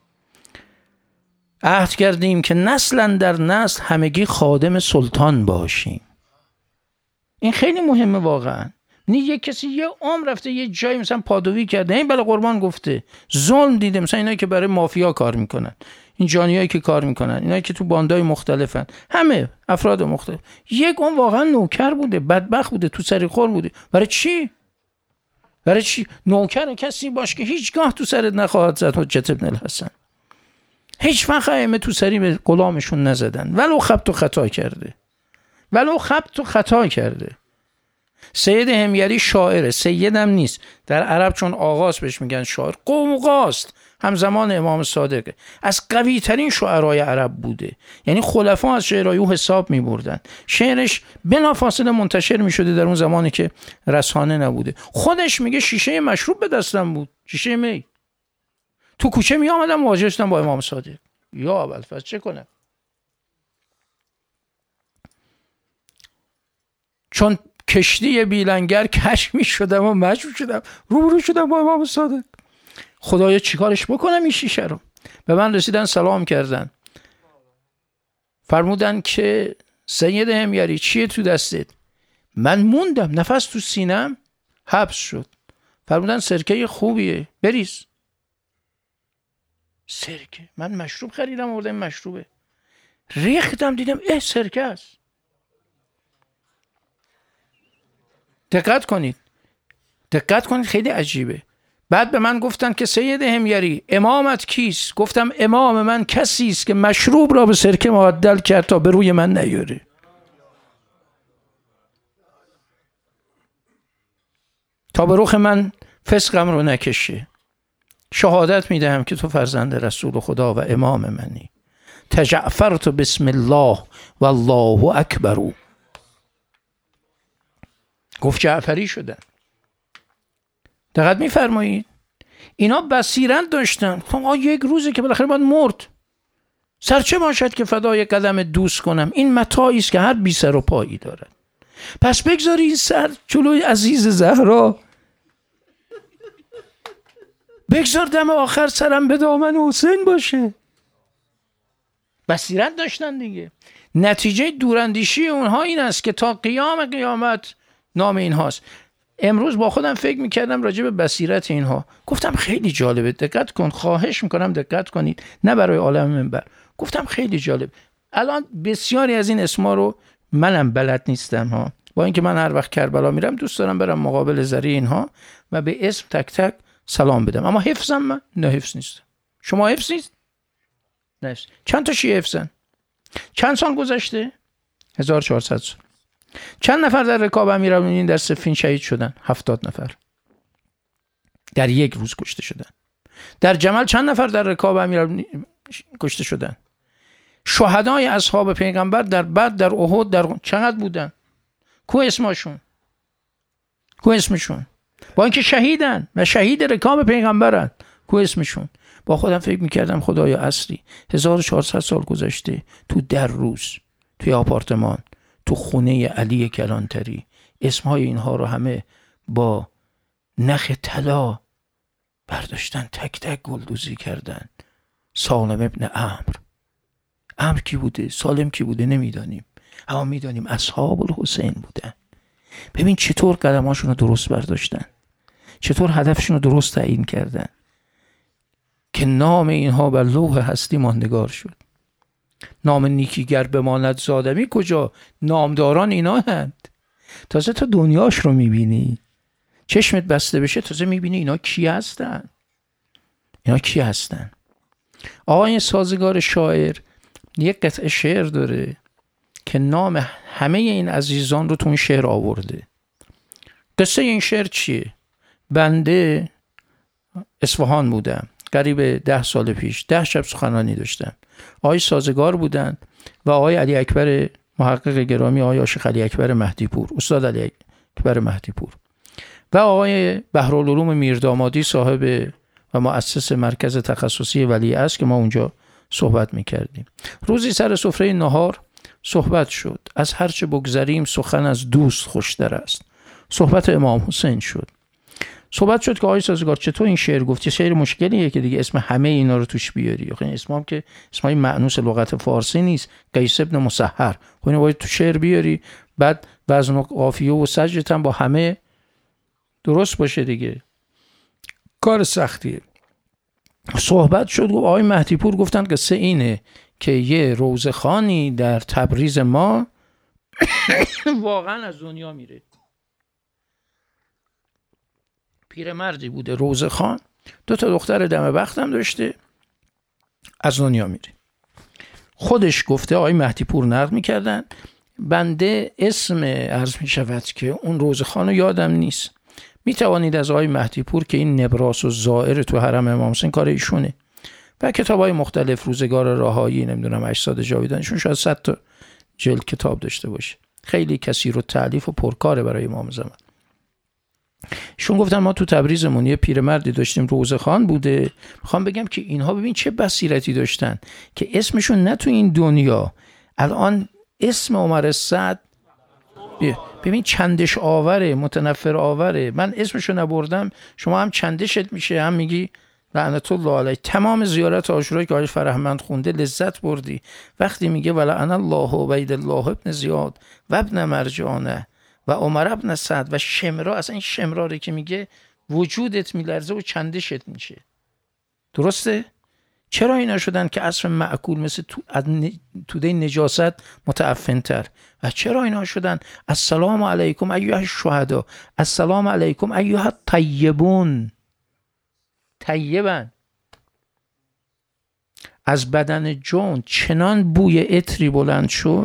عهد کردیم که نسلا در نسل همگی خادم سلطان باشیم. این خیلی مهمه واقعا. یک کسی یه عمر رفته یه جایی مثلا پادویی کرده، این بله قربان گفته، ظلم دیده، مثلا اینایی که برای مافیا کار میکنن، این جانیایی که کار میکنن، اینایی که تو باندای مختلفن، همه افراد مختلف، یک اون واقعا نوکر بوده، بدبخت بوده، تو سری خور بوده. برای چی؟ نوکر کسی باش که هیچگاه تو سرت نخواهد زد. حجت ابن الحسن هیچ وقت ائمه تو سری به غلامشون نزدن، ولو خبط و خطا کرده. سید همیری شاعره، سیدم نیست در عرب، چون آغاز بهش میگن شاعر، قوقاست، همزمان امام صادق، از قوی ترین شعرهای عرب بوده. یعنی خلفا از شعرهای او حساب میبردن، شعرش بلافاصله منتشر میشده در اون زمانی که رسانه نبوده. خودش میگه شیشه مشروب به دستم بود، شیشه می، تو کوچه میامدم مواجه شدم با امام صادق. یا ابوالفضل چه کنم؟ چون کشتی بیلنگر کشف می شدم و مجبور شدم روبرو شدم با امام صادق. خدایا چیکارش بکنم این شیشه رو؟ به من رسیدن سلام کردن، فرمودن که سید همیری چیه تو دستت؟ من موندم، نفس تو سینم حبس شد. فرمودن سرکه خوبیه بریز. سرکه؟ من مشروب خریدم آوردم، مشروبه. ریختم دیدم سرکه است. دقت کنید خیلی عجیبه. بعد به من گفتن که سید همیری امامت کیست؟ گفتم امام من کسی است که مشروب را به سرکه معدل کرد تا به روی من نیاره. تا به رخ من فسقم رو نکشه. شهادت میدهم که تو فرزند رسول خدا و امام منی. تجعفرت بسم الله والله اکبر. گفت جعفری شدن. دقت میفرمایید؟ اینا بصیرت داشتن. یک روزی که بالاخره باید مرد. سرچه باشد که فدای قدم دوست کنم، این متاعی است که هر بی سر و پایی دارد. پس بگذاری این سر جلوی عزیز زهرا، بگذار دم آخر سرم به دامن حسین باشه. بصیرت داشتن دیگه. نتیجه دوراندیشی اونها این است که تا قیامت نام اینهاست. امروز با خودم فکر میکردم راجع به بصیرت اینها، گفتم خیلی جالبه، دقت کن، خواهش میکنم دقت کنید، نه برای عالم منبر، گفتم خیلی جالب. الان بسیاری از این اسما رو منم بلد نیستم ها، با اینکه من هر وقت کربلا میرم دوست دارم برم مقابل زری اینها و به اسم تک تک سلام بدم. اما حفظم من؟ نه حفظ نیست. شما حفظ نیست؟ نه. چند تا شیعه حفظن؟ چند سال گذشته؟ 1400 سال. چند نفر در رکاب امیرالمومنین در صفین شهید شدن؟ 70 نفر. در یک روز کشته شدن. در جمل چند نفر در رکاب امیرالمومنین کشته شدن؟ شهدای اصحاب پیغمبر در بدر، در احد، در چقدر بودن؟ کو اسمشون؟ با اینکه شهیدن و شهید رکاب پیغمبرن، کو اسمشون؟ با خودم فکر میکردم خدایا اصلی 1400 سال گذشته تو در روز توی آپارتمان تو خونه علی کلانتری اسمهای اینها رو همه با نخ طلا برداشتن، تک تک گلدوزی کردن. سالم ابن عمرو کی بوده؟ سالم کی بوده؟ نمیدانیم، اما میدانیم اصحاب الحسین بودن. ببین چطور قدماشون رو درست برداشتن، چطور هدفشون رو درست تعیین کردن که نام اینها بر لوح هستی ماندگار شد. نام نیکیگر بماند ز آدمی کجا؟ نامداران اینا هست. تازه تا دنیاش رو میبینی، چشمت بسته بشه تازه میبینی اینا کی هستن. آقای سازگار شاعر یک قطعه شعر داره که نام همه این عزیزان رو تو این شعر آورده. قصه این شعر چیه؟ بنده اصفهان بودم قریب 10 سال پیش، 10 شب سخنرانی داشتم. آقای سازگار بودن و آقای علی اکبر محقق گرامی، آقای عاشق علی اکبر مهدی پور، استاد علی اکبر مهدی پور و آقای بهرالعلوم میردامادی صاحب و مؤسس مرکز تخصصی ولیعصر که ما اونجا صحبت میکردیم. روزی سر سفره نهار صحبت شد. از هرچه بگذریم سخن از دوست خوشتر است. صحبت امام حسین شد. صحبت شد که آقای سازگار چطور این شعر گفتی؟ شعر مشکلیه که دیگه اسم همه اینا رو توش بیاری. آخه این اسمام که اسمای مأنوس لغت فارسی نیست. قیس ابن مسحر خب اینو باید تو شعر بیاری، بعد وزن و قافیه و سجدت هم با همه درست باشه دیگه. کار سختیه. صحبت شد و آقای مهدی پور گفتن قصه اینه که یه روزخانی در تبریز ما واقعا از دنیا میره. پیرمردی بوده روزخان، 2 تا دختر دم بختم داشته، از دنیا میره. خودش گفته، آقای مهدی پور نقل میکردن، بنده اسم عرض میشود که اون روزخان رو یادم نیست. میتوانید از آقای مهدی پور که این نبراس و زائر تو حرم امام حسین کار ایشونه و کتابای مختلف، روزگار رهایی، نمیدونم اجساد جاویدانشون، شاید 100 تا جلد کتاب داشته باشه. خیلی کثیر و تألیف و پرکاره برای امام زمان. شون گفتن ما تو تبریزمون یه پیرمردی داشتیم روزخان بوده. میخوام بگم که اینها ببین چه بصیرتی داشتن که اسمشون نه تو این دنیا، الان اسم عمر سعد ببین چندش آوره، متنفر آوره. من اسمشو نبردم، شما هم چندشت میشه، هم میگی لعنت الله علیه. تمام زیارت عاشورا که آقای فرهمند خونده لذت بردی وقتی میگه ولعن الله عبید الله ابن زیاد و ابن مرجانه و عمر ابن سعد و شمرا. اصلا این شمراره که میگه وجودت میلرزه و چندشت میشه. درسته؟ چرا اینا شدن که عصر معقول مثل توده نجاست متعفن‌تر؟ و چرا اینا شدن السلام علیکم ایها الشهدا، السلام علیکم ایها الطیبون؟ طیبن. از بدن جون چنان بوی عطری بلند شد،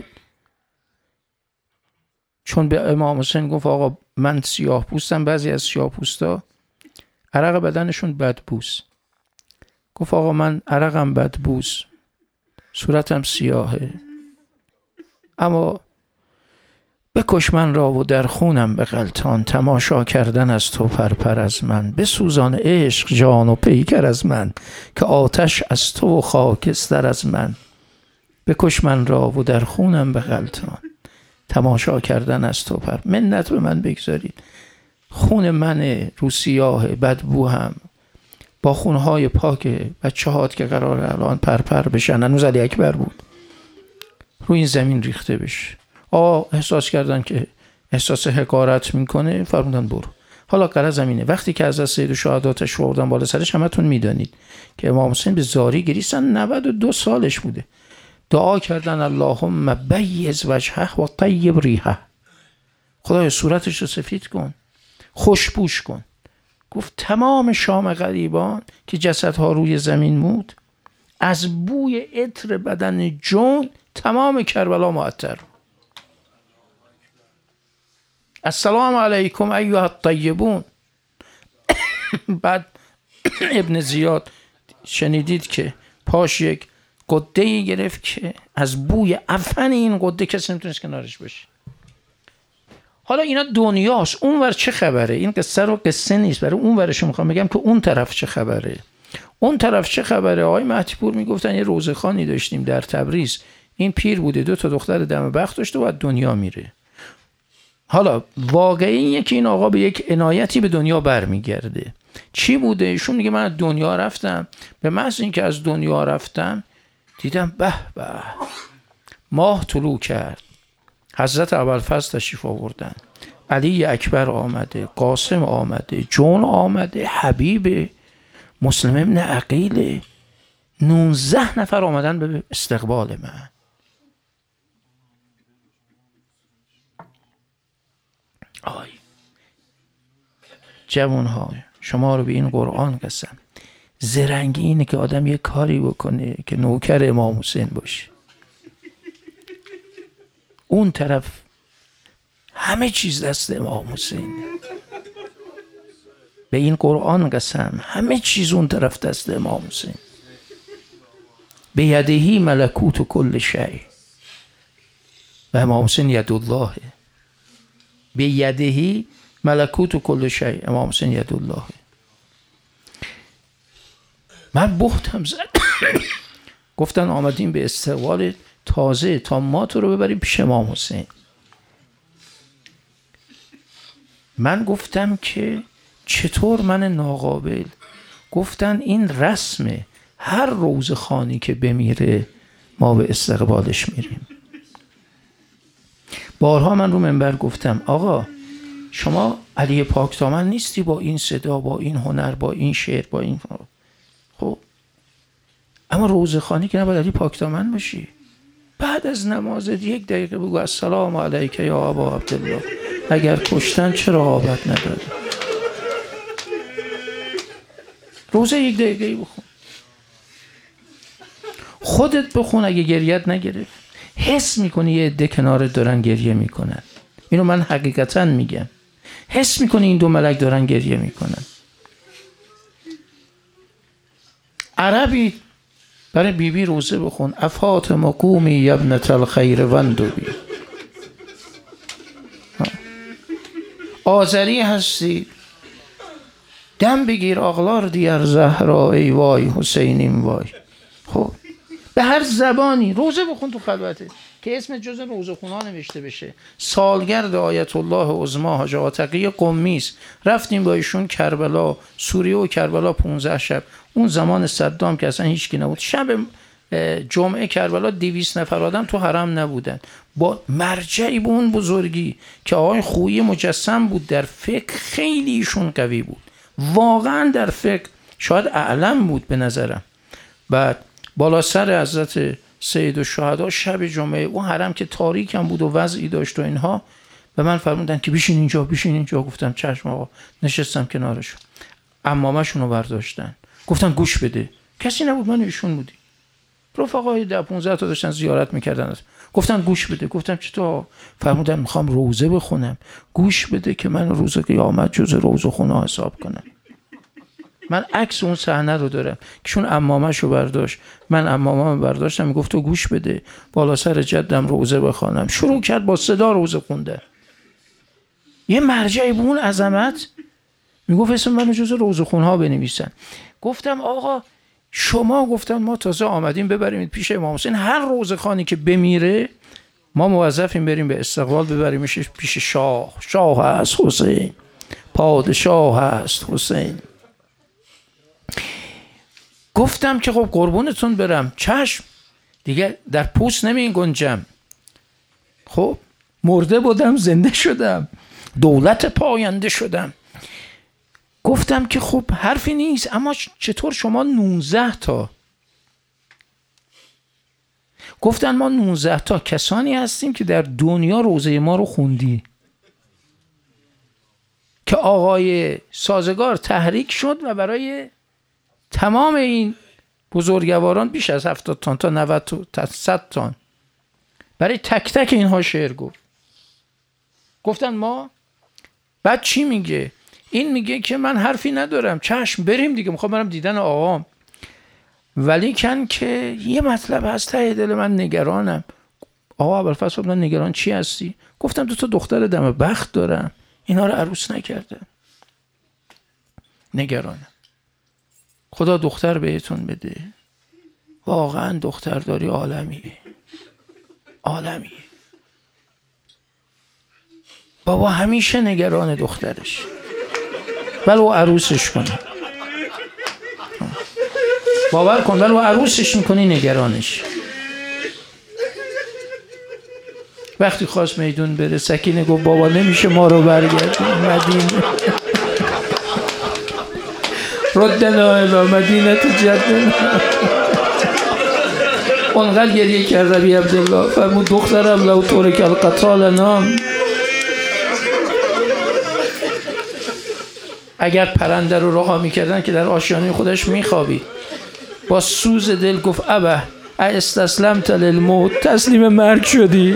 چون به امام حسین گفت آقا من سیاه پوستم، بعضی از سیاه پوستا عرق بدنشون بدبوست. گفت آقا من عرقم بدبوست، صورتم سیاهه، اما بکش من را و در خونم بغلطان، تماشا کردن از تو پرپر از من، بسوزان عشق جان و پیکر از من، که آتش از تو و خاکستر از من. بکش من را و در خونم بغلطان، تماشا کردن از تو پر. منت به من بگذارید، خون من رو سیاه بدبو هم با خونهای پاک بچه هات که قراره الان پرپر بشن، هنوز علی اکبر بود، رو این زمین ریخته بشه. احساس کردن که احساس حقارت میکنه، فرمودن برو. حالا قرار زمینه وقتی که از سید الشهدا تشریف آوردن بالا سرش، همتون میدانید که امام حسین به زاری گریستن، 92 سالش بوده. دعا کردن اللهم بیض وجهه و طیب ریحه، خدایا صورتش رو سفید کن، خوشبوش کن. گفت تمام شام غریبان که جسدها روی زمین بود، از بوی عطر بدن جون تمام کربلا معطر. السلام علیکم ایها الطیبون. بعد ابن زیاد شنیدید که پاش یک قده‌ای گرفت که از بوی عفن این قده کسی نمیتونست کنارش باشه. حالا اینا دنیاست، اون ور چه خبره؟ این قصه رو قصه نیست، برای اون ورش میخوام بگم که اون طرف چه خبره. اون طرف چه خبره؟ آقای مهدی پور میگفتن یه روزخوانی داشتیم در تبریز، این پیر بوده، 2 تا دختر دم بخت داشته و از دنیا میره. حالا واقعی اینه که این آقا به یک عنایتی به دنیا برمیگرده. چی بوده؟ ایشون میگه من از دنیا رفتم، به محض اینکه از دنیا رفتم دیدم به به ماه طلوع کرد، حضرت ابوالفضل تشریف آوردن، علی اکبر آمده، قاسم آمده، جون آمده، حبیب، مسلم ابن عقیل، 19 نفر آمدن به استقبال من. آی جوان‌ها، شما رو به این قرآن قسم، زرنگی اینه که آدم یه کاری بکنه که نوکر امام حسین باشه. اون طرف همه چیز دست امام حسین، به این قرآن قسم همه چیز اون طرف دست امام حسین. به یدهی ملکوت کل شیء، و امام حسین ید الله، به یدهی ملکوت کل شیء، امام حسین ید الله. من بختم زد. گفتن آمدیم به استقبال تازه تا ما تو رو ببریم پیش امام حسین. من گفتم که چطور من ناقابل؟ گفتن این رسمه، هر روزخوانی که بمیره ما به استقبالش میریم. بارها من رو منبر گفتم آقا شما علی پاکدامن نیستی با این صدا، با این هنر، با این شعر، با این خب، اما روزخوانی که نباید علی پاکدامن باشی. بعد از نماز 1 دقیقه بگو السلام علیک یا ابا عبدالله، اگر کشتن چرا آبت نداره. روزه 1 دقیقه بخون، خودت بخون، اگه گریت نگرفت حس میکنی یه عده کنارت دارن گریه میکنن. اینو من حقیقتا میگم، حس میکنی این 2 ملک دارن گریه میکنن. عربی برای بیبی روزه بخون، افاطمه قومی ابنة الخیر واندبی. آذری هستی دم بگیر اغلار دیار زهرا ای وای حسینیم وای. خب به هر زبانی روزه بخون تو خلوته که اسم جزء روزخونا نوشته بشه. سالگرد آیت الله عظمی حاج آقا تقی قمی است، رفتیم با ایشون کربلا، سوریه و کربلا 15 شب. اون زمان صدام که اصلا هیچ کی نبود، شب جمعه کربلا 200 نفر آدم تو حرم نبودن، با مرجعی به اون بزرگی که آقای خویی مجسم بود در فقه، خیلی ایشون قوی بود واقعا در فقه، شاید اعلم بود به نظرم. بعد بالا سر حضرت سید الشهدا شب جمعه، اون حرم که تاریک هم بود و وضعی داشت و اینها، به من فرمودن که بشین اینجا بشین اینجا. گفتم چشم آقا. نشستم کنارشون، عمامه‌شون رو برداشتن، گفتن گوش بده. کسی نبود، من ایشون بودیم، رفقای 10-15 تا داشتن زیارت میکردن. گفتن گوش بده. گفتم چطور؟ فرمودن میخوام روزه بخونم. گوش بده که من روز قیامت جز روزه خونا حساب کنم. من عکس اون صحنه رو دارم که چون عمامه‌شو برداشت، من عمامه‌مو برداشتم، میگفت تو گوش بده بالا سر جدم روزه بخونم. شروع کرد با صدا روزه خونده. یه مرجعی به اون عظمت میگفت اسم منو جز روزه خونها بنویسن. گفتم آقا شما، گفتن ما تازه آمدیم ببریم پیش امام حسین، هر روزخوانی که بمیره ما موظفیم بریم به استقبال ببریمش پیش شاه. شاه هست حسین، پادشاه هست حسین. گفتم که خب قربونتون برم، چشم دیگه در پوست نمی گنجم. خب مرده بودم زنده شدم، دولت پاینده شدم. گفتم که خب حرفی نیست، اما چطور شما 19 تا؟ گفتن ما 19 تا کسانی هستیم که در دنیا روزه ما رو خوندی، که آقای سازگار تحریک شد و برای تمام این بزرگواران بیش از 70 تن تا 90 تا 100 تن برای تک تک اینها شعر گفت. گفتن ما، بعد چی میگه؟ این میگه که من حرفی ندارم، چشم بریم دیگه، میخوام برم دیدن آقام، ولی کن که یه مطلب هست ته دل من، نگرانم. آقا ابوالفضل من نگران چی هستی؟ گفتم 2 تا دختر دم بخت دارم، اینا رو عروس نکردم، نگرانم. خدا دختر بهتون بده. واقعا دخترداری عالمیه، عالمیه. بابا همیشه نگران دخترش، ولو عروسش کنه، باور کن ولو عروسش میکنی نگرانش. وقتی خواست میدون بره، سکینه گفت بابا نمیشه ما رو برگردیم مدینه، ردنا الی مدینه جدنا. اونقدر گریه کرد ابی عبدالله، فرمود دخترم لو ترک القتال نام، اگر پرنده رو رها میکردن که در آشیانه خودش میخوابید، با سوز دل گفت ابه استسلمت للموت، تسلیم مرگ شدی.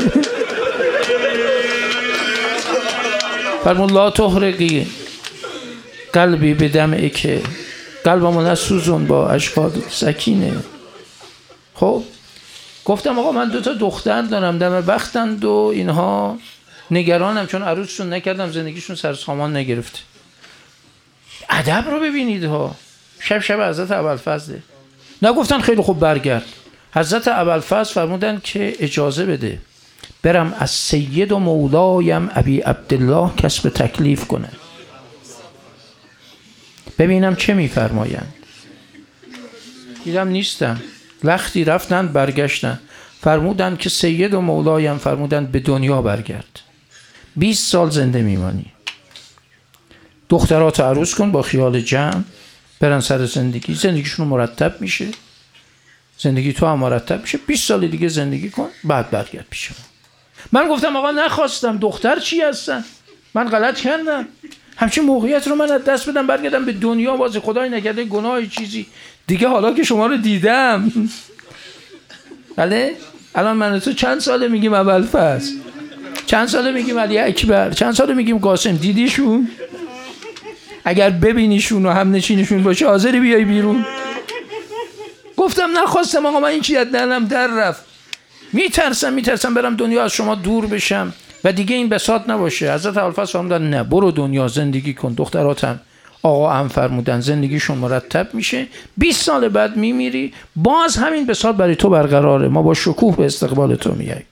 فرمود لا تحرقی قلبی بدمعی، که قلبمو نسوزون با اشکال سکینه. خب گفتم آقا من 2 تا دختر دارم دم بختند و اینها نگرانم، چون عروسشون نکردم، زندگیشون سرسامان نگرفته. ادب رو ببینید ها. شب حضرت ابوالفضل نگفتن خیلی خوب برگرد. حضرت ابوالفضل فرمودن که اجازه بده برم از سید و مولایم ابی عبدالله کسب تکلیف کنه، ببینم چه میفرمایند. دیدم نیستم. وقتی رفتن برگشتن، فرمودن که سید و مولایم فرمودن به دنیا برگرد، 20 سال زنده میمانی، دخترات عروس کن با خیال جمع، برن سر زندگی، زندگیشون مرتب میشه، زندگی تو هم مرتب میشه، 20 سال دیگه زندگی کن، بعد برگرد پیش من. گفتم آقا نخواستم، دختر چی هستن؟ من غلط کردم؟ همچین موقعیت رو من از دست بدم برگردم به دنیا، واسه خدای نکرده گناه چیزی دیگه، حالا که شما رو دیدم. بله الان من تو چند ساله میگیم ابوالفضل، چند ساله میگیم علی اکبر، چند ساله میگیم قاسم، دیدیشون؟ اگر ببینیشون و هم نشینشون باشه حاضری بیای بیرون؟ گفتم نخواستم آقا، من این چی از دلم در رفت، میترسم برم دنیا از شما دور بشم و دیگه این بساط نباشه. حضرت ابوالفضل فرمودن نه، برو دنیا زندگی کن، دختراتم آقا هم فرمودن زندگیشون مرتب میشه، 20 سال بعد میمیری، باز همین بساط برای تو برقراره، ما با شکوه به استقبال تو میاییم.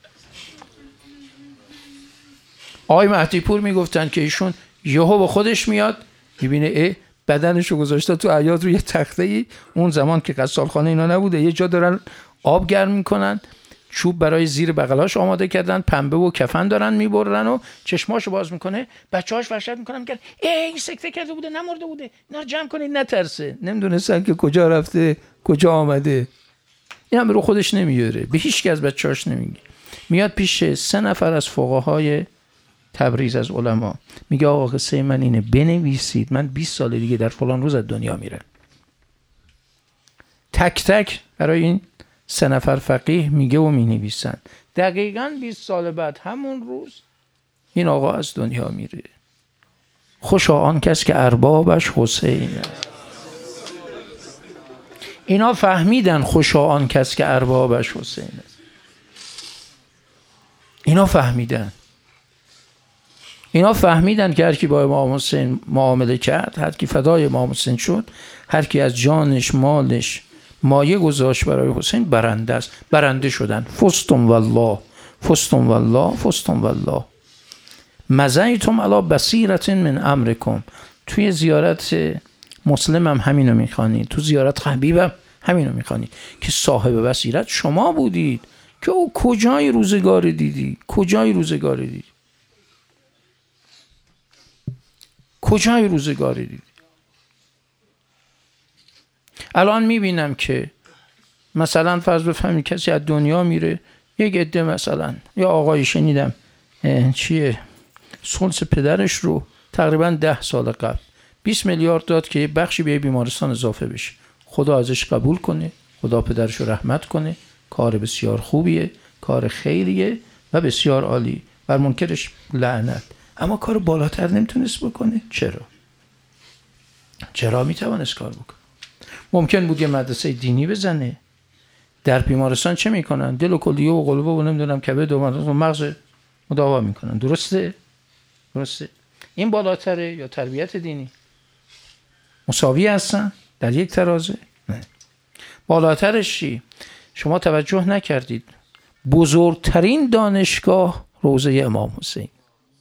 آقای مهدی پور میگفتن که ایشون یهو به خودش میاد، میبینه بدنشو گذاشته تو عیاط روی تخته‌ای، اون زمان که غسالخانه اینا نبوده، یه جا دارن آب گرم میکنن، چوب برای زیر بغلاش آماده کردن، پنبه و کفن دارن میبرن و چشماشو باز میکنه، بچه‌هاش وحشت میکنن، میگن این سکته کرده بوده نمرده بوده، اینا جمع کنید نترسه. نمیدونستن که کجا رفته کجا آمده. این هم رو خودش نمیاره، به هیچ کی از بچه‌هاش نمیگه. میاد پیش 3 نفر از فقهای تبریز از علما، میگه آقا قصه من اینه، بنویسید، من 20 سال دیگه در فلان روز از دنیا میرم. تک تک برای این 3 نفر فقیه میگه و مینویسن. دقیقاً 20 سال بعد همون روز این آقا از دنیا میره. خوشا آن کس که اربابش حسین است. اینا فهمیدن خوشا آن کس که اربابش حسین است. اینا فهمیدن که هر کی با امام حسین معامله کرد، هر کی فدای امام حسین شد، هر کی از جانش مالش مایه گذاشت برای حسین، برنده است. برنده شدن. فستم والله فستم والله فستم والله مزیتم علی بصیرة من امرکم. توی زیارت مسلم هم همینو میخوانید، تو زیارت حبیبم همینو میخوانید که صاحب بصیرت شما بودید که او کجای روزگار دیدی، کجای روزگار دیدی. الان میبینم که مثلا فرض بفهمید کسی از دنیا میره، یک عده مثلا یا آقای شنیدم چیه ثلث پدرش رو تقریبا 10 سال قبل 20 میلیارد داد که بخشی به بیمارستان اضافه بشه. خدا ازش قبول کنه، خدا پدرش رو رحمت کنه. کار بسیار خوبیه، کار خیریه و بسیار عالی، بر منکرش لعنت. اما کار بالاتر نمیتونست بکنه. چرا میتوانست کار بکنه؟ ممکن بود یه مدرسه دینی بزنه. در بیمارستان چه میکنن؟ دل و کلیه و قلبه و نمیدونم کبد و مغز مداوا میکنن. درسته؟ این بالاتره یا تربیت دینی؟ مساوی هستن در یک ترازه؟ نه. بالاترش چی؟ شما توجه نکردید بزرگترین دانشگاه روضه امام حسین.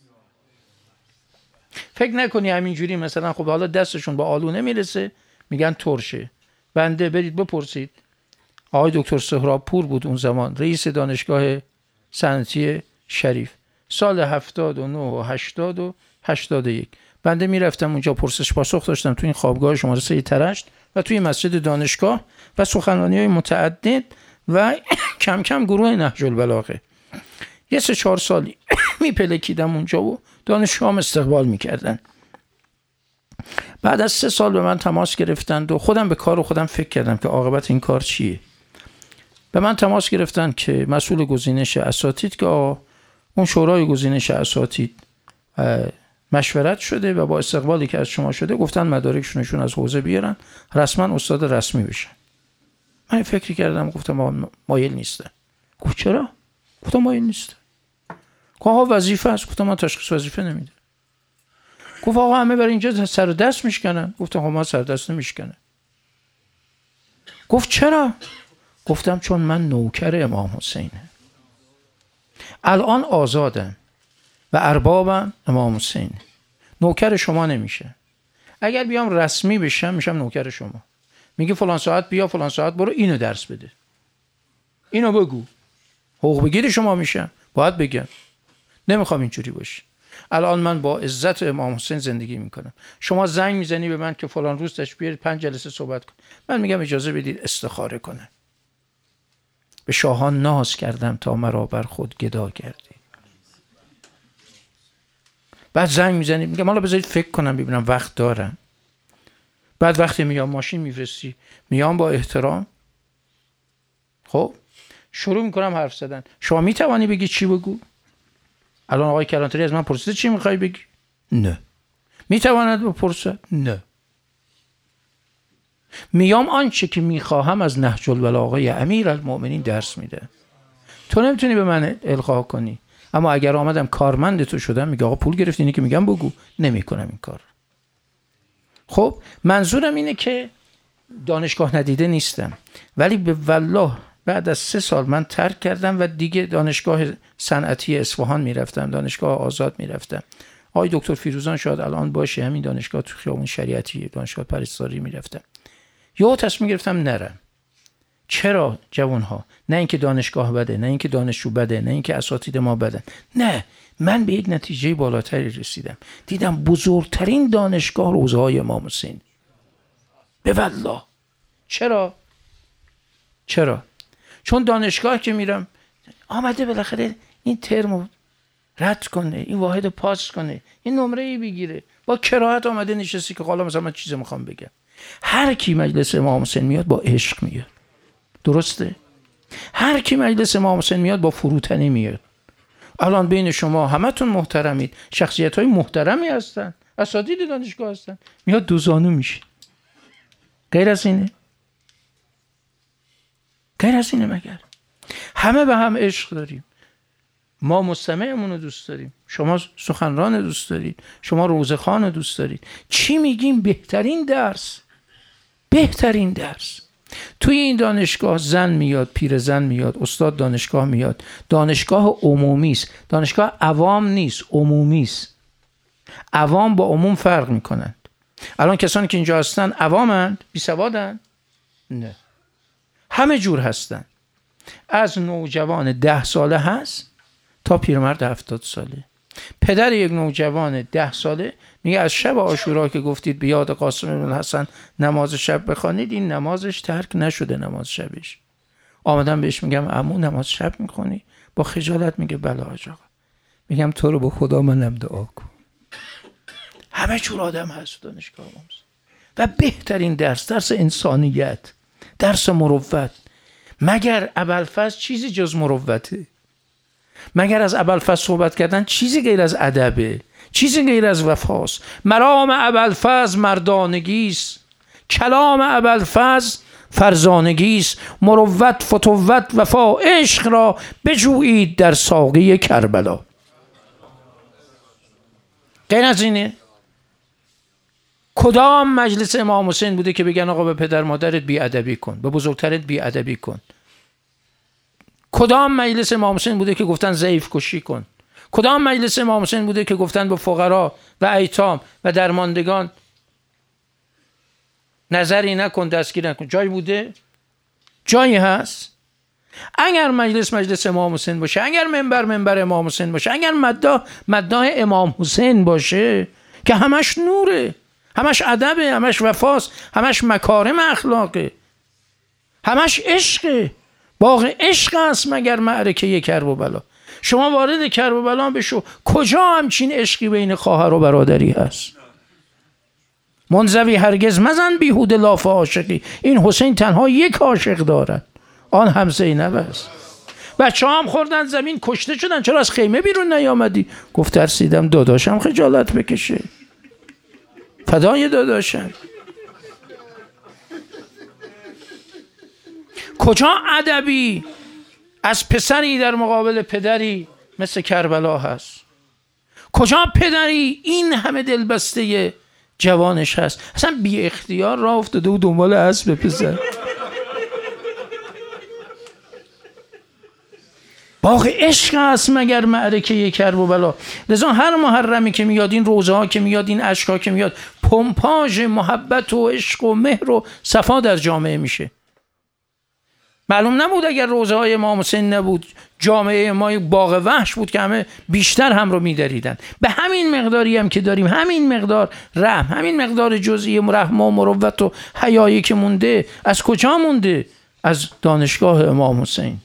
فکر نکنی همینجوری مثلا خب حالا دستشون با آلو نمیرسه میگن ترشه. بنده برید بپرسید، آقای دکتر سهراب پور بود اون زمان رئیس دانشگاه صنعتی شریف، سال 79 و 80 و 81 بنده میرفتم اونجا پرسش پاسخ داشتم تو این خوابگاه شماره 3 ترشت و توی مسجد دانشگاه و سخنرانی‌های متعدد و کم کم گروه نهج البلاغه. یه 3-4 سالی میپلکیدم اونجا و دانشجوام استقبال میکردن. بعد از 3 سال به من تماس گرفتند و خودم به کار خودم فکر کردم که عاقبت این کار چیه. به من تماس گرفتن که مسئول گزینش اساتید که اون شورای گزینش اساتید مشورت شده و با استقبالی که از شما شده گفتن مدارکشونشون از حوزه بیارن رسما استاد رسمی بشن. من فکر کردم گفتم مایل نیستم. گفت چرا؟ گفتم مایل نیستم. گفت آقا وظیفه است. گفتم من تشخیص وظیفه نمیده. گفت آقا همه برای اینجا سر دست میشکنن. گفتم ما سر دست نمیشکنه. گفت چرا؟ گفتم چون من نوکر امام حسینه. الان آزادم و اربابم امام حسین. نوکر شما نمیشه. اگر بیام رسمی بشم میشم نوکر شما. میگه فلان ساعت بیا، فلان ساعت برو اینو درس بده، اینو بگو. حقوق بگیر شما میشم. باید بگم. نمیخوام اینجوری باشه. الان من با عزت امام حسین زندگی میکنم. شما زنگ میزنی به من که فلان روز تشریف بیارید 5 جلسه صحبت کن. من میگم اجازه بدید استخاره کنم. به شاهان ناز کردم تا مرا بر خود گدا کردی. بعد زنگ میزنی میگم حالا بذارید فکر کنم ببینم وقت دارم. بعد وقتی میام ماشین میفرستی میام با احترام. خب شروع میکنم حرف زدن. شما میتوانی بگی چی بگو؟ الان آقای کلانتری از من پرسیده چی میخوای بگی؟ نه. میتواند بپرسد؟ نه. میام آنچه که میخواهم از نهج البلاغه امیرالمؤمنین درس میده. تو نمیتونی به من القا کنی. اما اگر آمدم کارمند تو شدم میگه آقا پول گرفتی اینی که میگم بگو. نمیکنم این کار. خب منظورم اینه که دانشگاه ندیده نیستم، ولی به والله بعد از 3 سال من ترک کردم و دیگه دانشگاه صنعتی اصفهان میرفتم، دانشگاه آزاد میرفتم. آقای دکتر فیروزان شاید الان باشه، همین دانشگاه تو خیابون شریعتی، دانشگاه پرستاری میرفتم. یا تصمیم گرفتم نرم. چرا جوانها؟ نه اینکه دانشگاه بده، نه اینکه دانشجو بده، نه اینکه اساتید ما بدن. نه، من به یک نتیجه بالاتری رسیدم. دیدم بزرگترین دانشگاه روضه های امام حسین. به والله. چرا؟ چون دانشگاه که میرم آمده بالاخره این ترمو رد کنه، این واحد پاس کنه، این نمره بگیره، با کراهت آمده نشستی که حالا مثلا من چیزی میخوام بگم. هر کی مجلس امام حسین میاد با عشق میاد. درسته؟ هر کی مجلس امام حسین میاد با فروتنی میاد. الان بین شما همتون محترمید، شخصیت‌های محترمی هستن، اساتید دانشگاه هستن، میاد دوزانو میشه. غیر از اینه مگر؟ همه به هم عشق داریم. ما مستمعمون رو دوست داریم، شما سخنران دوست دارید، شما روزه خان دوست دارید. چی میگیم؟ بهترین درس. توی این دانشگاه زن میاد، پیرزن میاد، استاد دانشگاه میاد. دانشگاه عمومی است، دانشگاه عوام نیست، عمومی است. عوام با عموم فرق میکنند. الان کسانی که اینجا هستن عوامند، بی سوادند؟ نه، همه جور هستن. از نوجوان 10 ساله هست تا پیرمرد 70 ساله. پدر یک نوجوان 10 ساله میگه از شب عاشورا که گفتید به یاد قاسم بن الحسن نماز شب بخوانید، این نمازش ترک نشده، نماز شبش. آمدم بهش میگم عمو نماز شب میخونی؟ با خجالت میگه بله حاج آقا. میگم تو رو به خدا منم دعا کن. همه جور آدم هست دانشگاه امام حسین. و بهترین درس انسانیت، درس مروت. مگر ابوالفضل چیزی جز مروته؟ مگر از ابوالفضل صحبت کردن چیزی غیر از ادبه؟ چیزی غیر از وفاست؟ مرام ابوالفضل مردانگیست، کلام ابوالفضل فرزانگیست. مروت، فتوت، وفا، عشق را بجویید در ساقی کربلا. غیر از اینه؟ کدام مجلس امام حسین بوده که بگن آقا به پدر مادرت بی‌ادبی کن، به بزرگترت بی‌ادبی کن؟ کدام مجلس امام حسین بوده که گفتن ضعیف کشی کن؟ کدام مجلس امام حسین بوده که گفتن به فقرا و ایتام و درماندگان نظری نکن، دستگیر نکن؟ جایی بوده؟ جایی هست؟ اگر مجلس امام حسین باشه، اگر منبر امام حسین باشه، اگر مداح امام حسین باشه که همش نوره، همش ادبه، همش وفاست، همش مکارم اخلاقه، همش عشقه، باغ عشق است مگر معرکه کرب و بلا. شما وارد کرب و بلا بشو، کجا همچین عشقی بین خواهر و برادری هست؟ منزوی هرگز مزن بیهوده لاف عاشقی. این حسین تنها یک عاشق دارد، آن هم زینب است. بچه هم خوردن زمین کشته شدن، چرا از خیمه بیرون نیامدی؟ گفت ترسیدم داداشم خجالت بکشه. فدای داداشم. کجا ادبی از پسری در مقابل پدری مثل کربلا هست؟ کجا پدری این همه دلبسته جوانش هست؟ اصلا بی اختیار راه افتاده و دنبال اسب پسر. باغ عشق است مگر معرکه کرب و بلا. لذا هر محرمی که میاد، این روزه ها که میاد، این اشک ها که میاد، پمپاژ محبت و عشق و مهر و صفا در جامعه میشه. معلوم نبود اگر روزه های امام حسین نبود، جامعه ما باغ وحش بود که همه بیشتر هم رو میدریدن. به همین مقداری هم که داریم، همین مقدار رحم، همین مقدار جزئی رحم و مروت و حیایی که مونده، از کجا مونده؟ از دانشگاه امام حسین،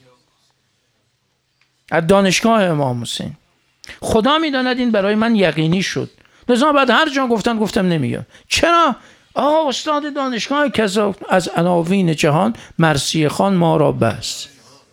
از دانشگاه امام حسین. خدا میداند این برای من یقینی شد. لذا بعد هر جا گفتم نمیگم. چرا؟ استاد دانشگاه کذا از عناوین جهان مرثیه خان ما را بس.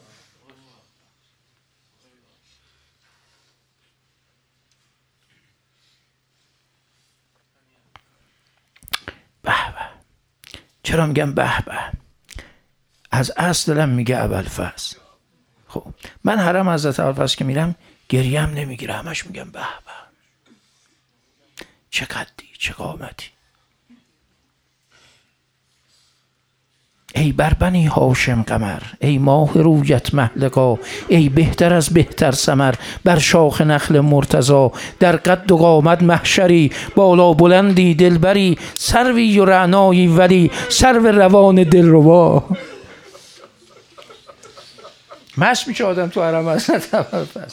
به به. چرا میگم به به؟ از اصل دلم میگه ابوالفضل. خب من حرم حضرت ابوالفضل که میرم گریم نمیگیره، همش میگم به به، چه قدی، چه قامتی. ای بر بنی هاشم قمر، ای ماه رویت محلقا، ای بهتر از بهتر ثمر، بر شاخ نخل مرتضا، در قد و قامت محشری، بالا بلندی دلبری، سروی و رعنایی ولی، سرو روان دلربا. مست میشه آدم تو حرم حضرت ابوالفضل.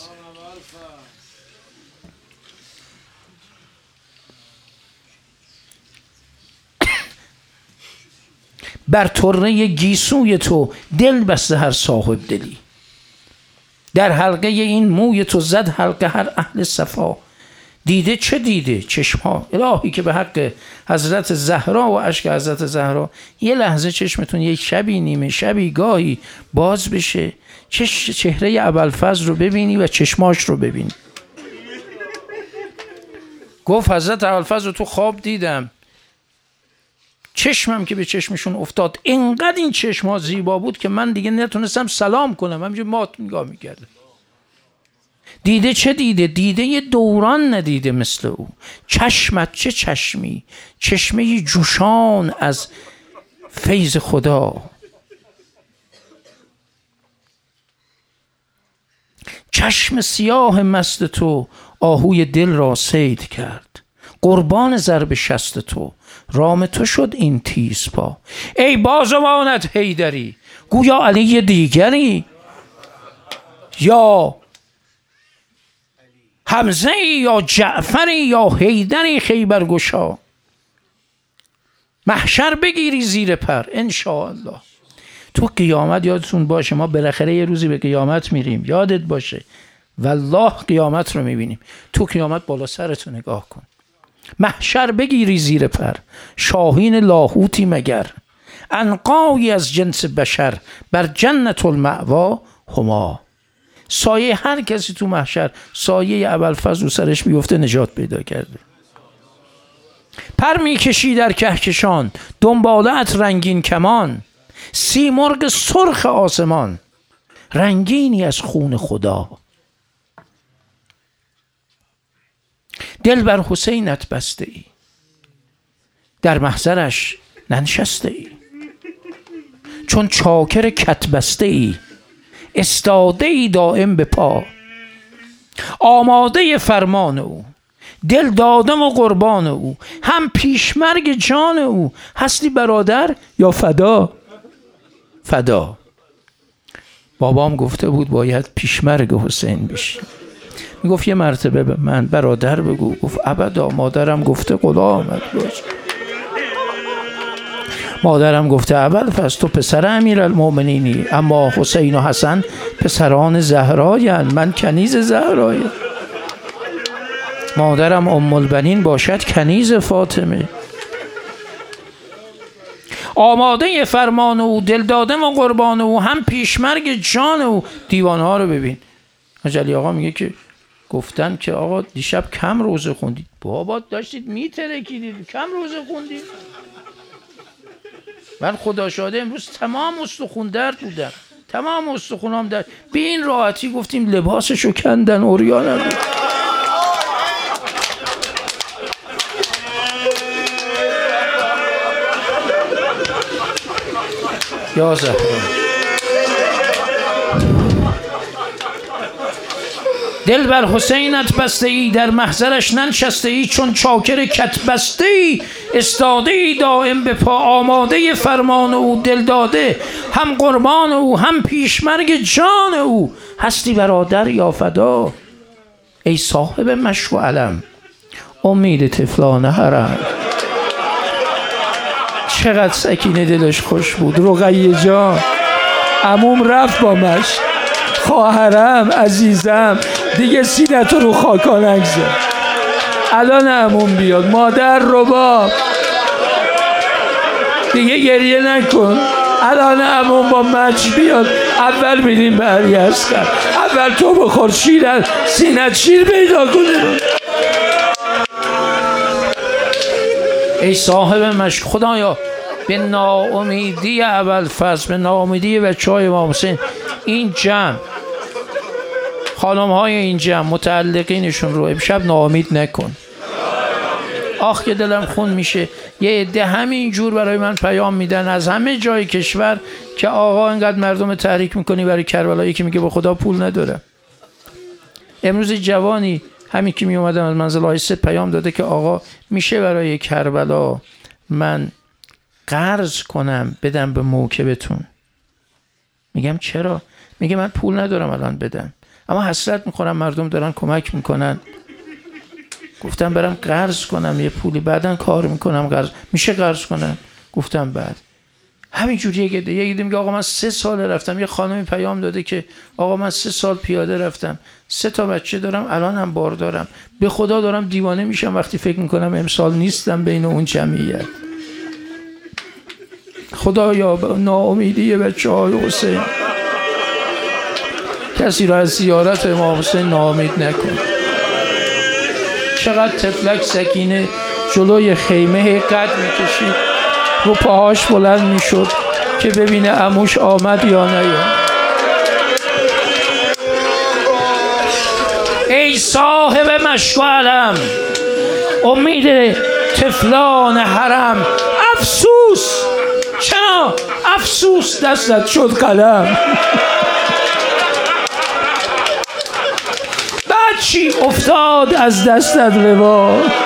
بر طره گیسوی تو دل بسته هر صاحب دلی، در حلقه این موی تو زد حلقه هر اهل صفا. دیده چه دیده چشمها الهی که به حق حضرت زهرا و اشک حضرت زهرا یه لحظه چشمتون یک شبی، نیمه شبی، گاهی باز بشه، چهره ابوالفضل رو ببینی و چشماش رو ببینی. گفت حضرت ابوالفضل رو تو خواب دیدم، چشمم که به چشمشون افتاد، اینقدر این چشمها زیبا بود که من دیگه نتونستم سلام کنم، همینجور مات نگاه میکردم. دیده چه دیده؟ دیده یه دوران ندیده مثل او. چشمت چه چشمی؟ چشمه جوشان از فیض خدا. چشم سیاه مست تو آهوی دل را صید کرد، قربان ضرب شست تو رام تو شد این تیز پا. ای بازوانت حیدری، گویا علی دیگری، یا حمزه یا جعفری یا حیدری خیبرگشا. محشر بگیری زیر پر انشاءالله. تو قیامت یادتون باشه، ما بالاخره یه روزی به قیامت میریم، یادت باشه والله قیامت رو میبینیم. تو قیامت بالا سرتو نگاه کن، محشر بگیری زیر پر، شاهین لاهوتی مگر، عنقایی از جنس بشر، بر جنت المأوا هما. سایه هر کسی تو محشر سایه ابوالفضل رو سرش بیفته نجات پیدا کرده. پر میکشی در کهکشان، دنبالت رنگین کمان، سیمرغ سرخ آسمان، رنگینی از خون خدا. دل بر حسینت بسته ای، در محضرش ننشسته ای، چون چاکر کت بسته ای، استاده ای دائم به پا. آماده فرمان او، دل دادم و قربان او، هم پیشمرگ جان او، هستی برادر یا فدا؟ فدا. بابام گفته بود باید پیشمرگ حسین بشی. میگفت یه مرتبه به من برادر بگو، گفت ابدا، مادرم گفته غلامت باش. مادرم گفته ابوالفضل تو پسر امیرالمؤمنینی، اما حسین و حسن پسران زهرایند، من کنیز زهرایم. مادرم ام البنین باشد کنیز فاطمه. آماده فرمان او، دل دادم و قربان او، هم پیشمرگ جان او. دیوانه ها رو ببین. اجلی آقا میگه که گفتن که آقا دیشب کم روزه خوندید. بابا داشتید میترکیدید، کم روزه خوندید. من خدا شاده امروز تمام استخون درد بودم، تمام استخونام درد. به این راحتی گفتیم لباسشو کندن عریانم. یا زهرا دل بر حسینت بسته ای، در محضرش ننشسته ای، چون چاکر کت بسته ای، استاده ای دائم به پا. آماده فرمان او، دل داده هم قربان او، هم پیشمرگ جان او، هستی برادر یا فدا. ای صاحب مشک و علم، امید طفلان حرم. چقدر سکینه دلش خوش بود. رقیه جان عموم رفت با مشک، خواهرم عزیزم دیگه سینت رو خاکا نگذار. الان عموم بیاد، مادر رباب دیگه گریه نکن. الان عموم با مچ بیاد، اول میریم به کرد، اول تو بخور شیر، سینت شیر پیدا کنه. ای صاحب مشک، خدایا به ناامیدی ابوالفضل، به ناامیدی بچه‌های امام حسین، این جمع خانم‌های این جمع متعلقینشون رو امشب ناامید نکن. آخ که دلم خون میشه. یه عده همین جور برای من پیام میدن از همه جای کشور که آقا اینقدر مردم تحریک میکنی برای کربلا. یکی میگه به خدا پول ندارم. امروز جوانی همین که می اومدم از منزل آیسته پیام داده که آقا میشه برای کربلا من قرض کنم بدم به موکبتون. میگم چرا؟ میگه من پول ندارم الان بدم، اما حسرت میخورم مردم دارن کمک میکنن. گفتم برم قرض کنم یه پولی، بعدن کار میکنم. قرض میشه قرض کنم؟ گفتم بعد. همینجوری یه عده میگه آقا من 3 سال رفتم. یه خانمی پیام داده که آقا من 3 سال پیاده رفتم، 3 تا بچه دارم، الان هم بار دارم. به خدا دارم دیوانه میشم وقتی فکر میکنم امسال نیستم بین اون جمعیت. خدایا ناامیدی بچه‌های حسین، کسی را از زیارت امام حسین ناامید نکن. چقدر طفلک سکینه جلوی خیمه قد میکشید، رو پاهاش بلند میشد که ببینه عموش آمد یا نیامد. ای صاحب مشک و علم، امید طفلان حرم. افسوس، چرا افسوس دستت شد قلم. بعد چی افتاد از دستت لباس،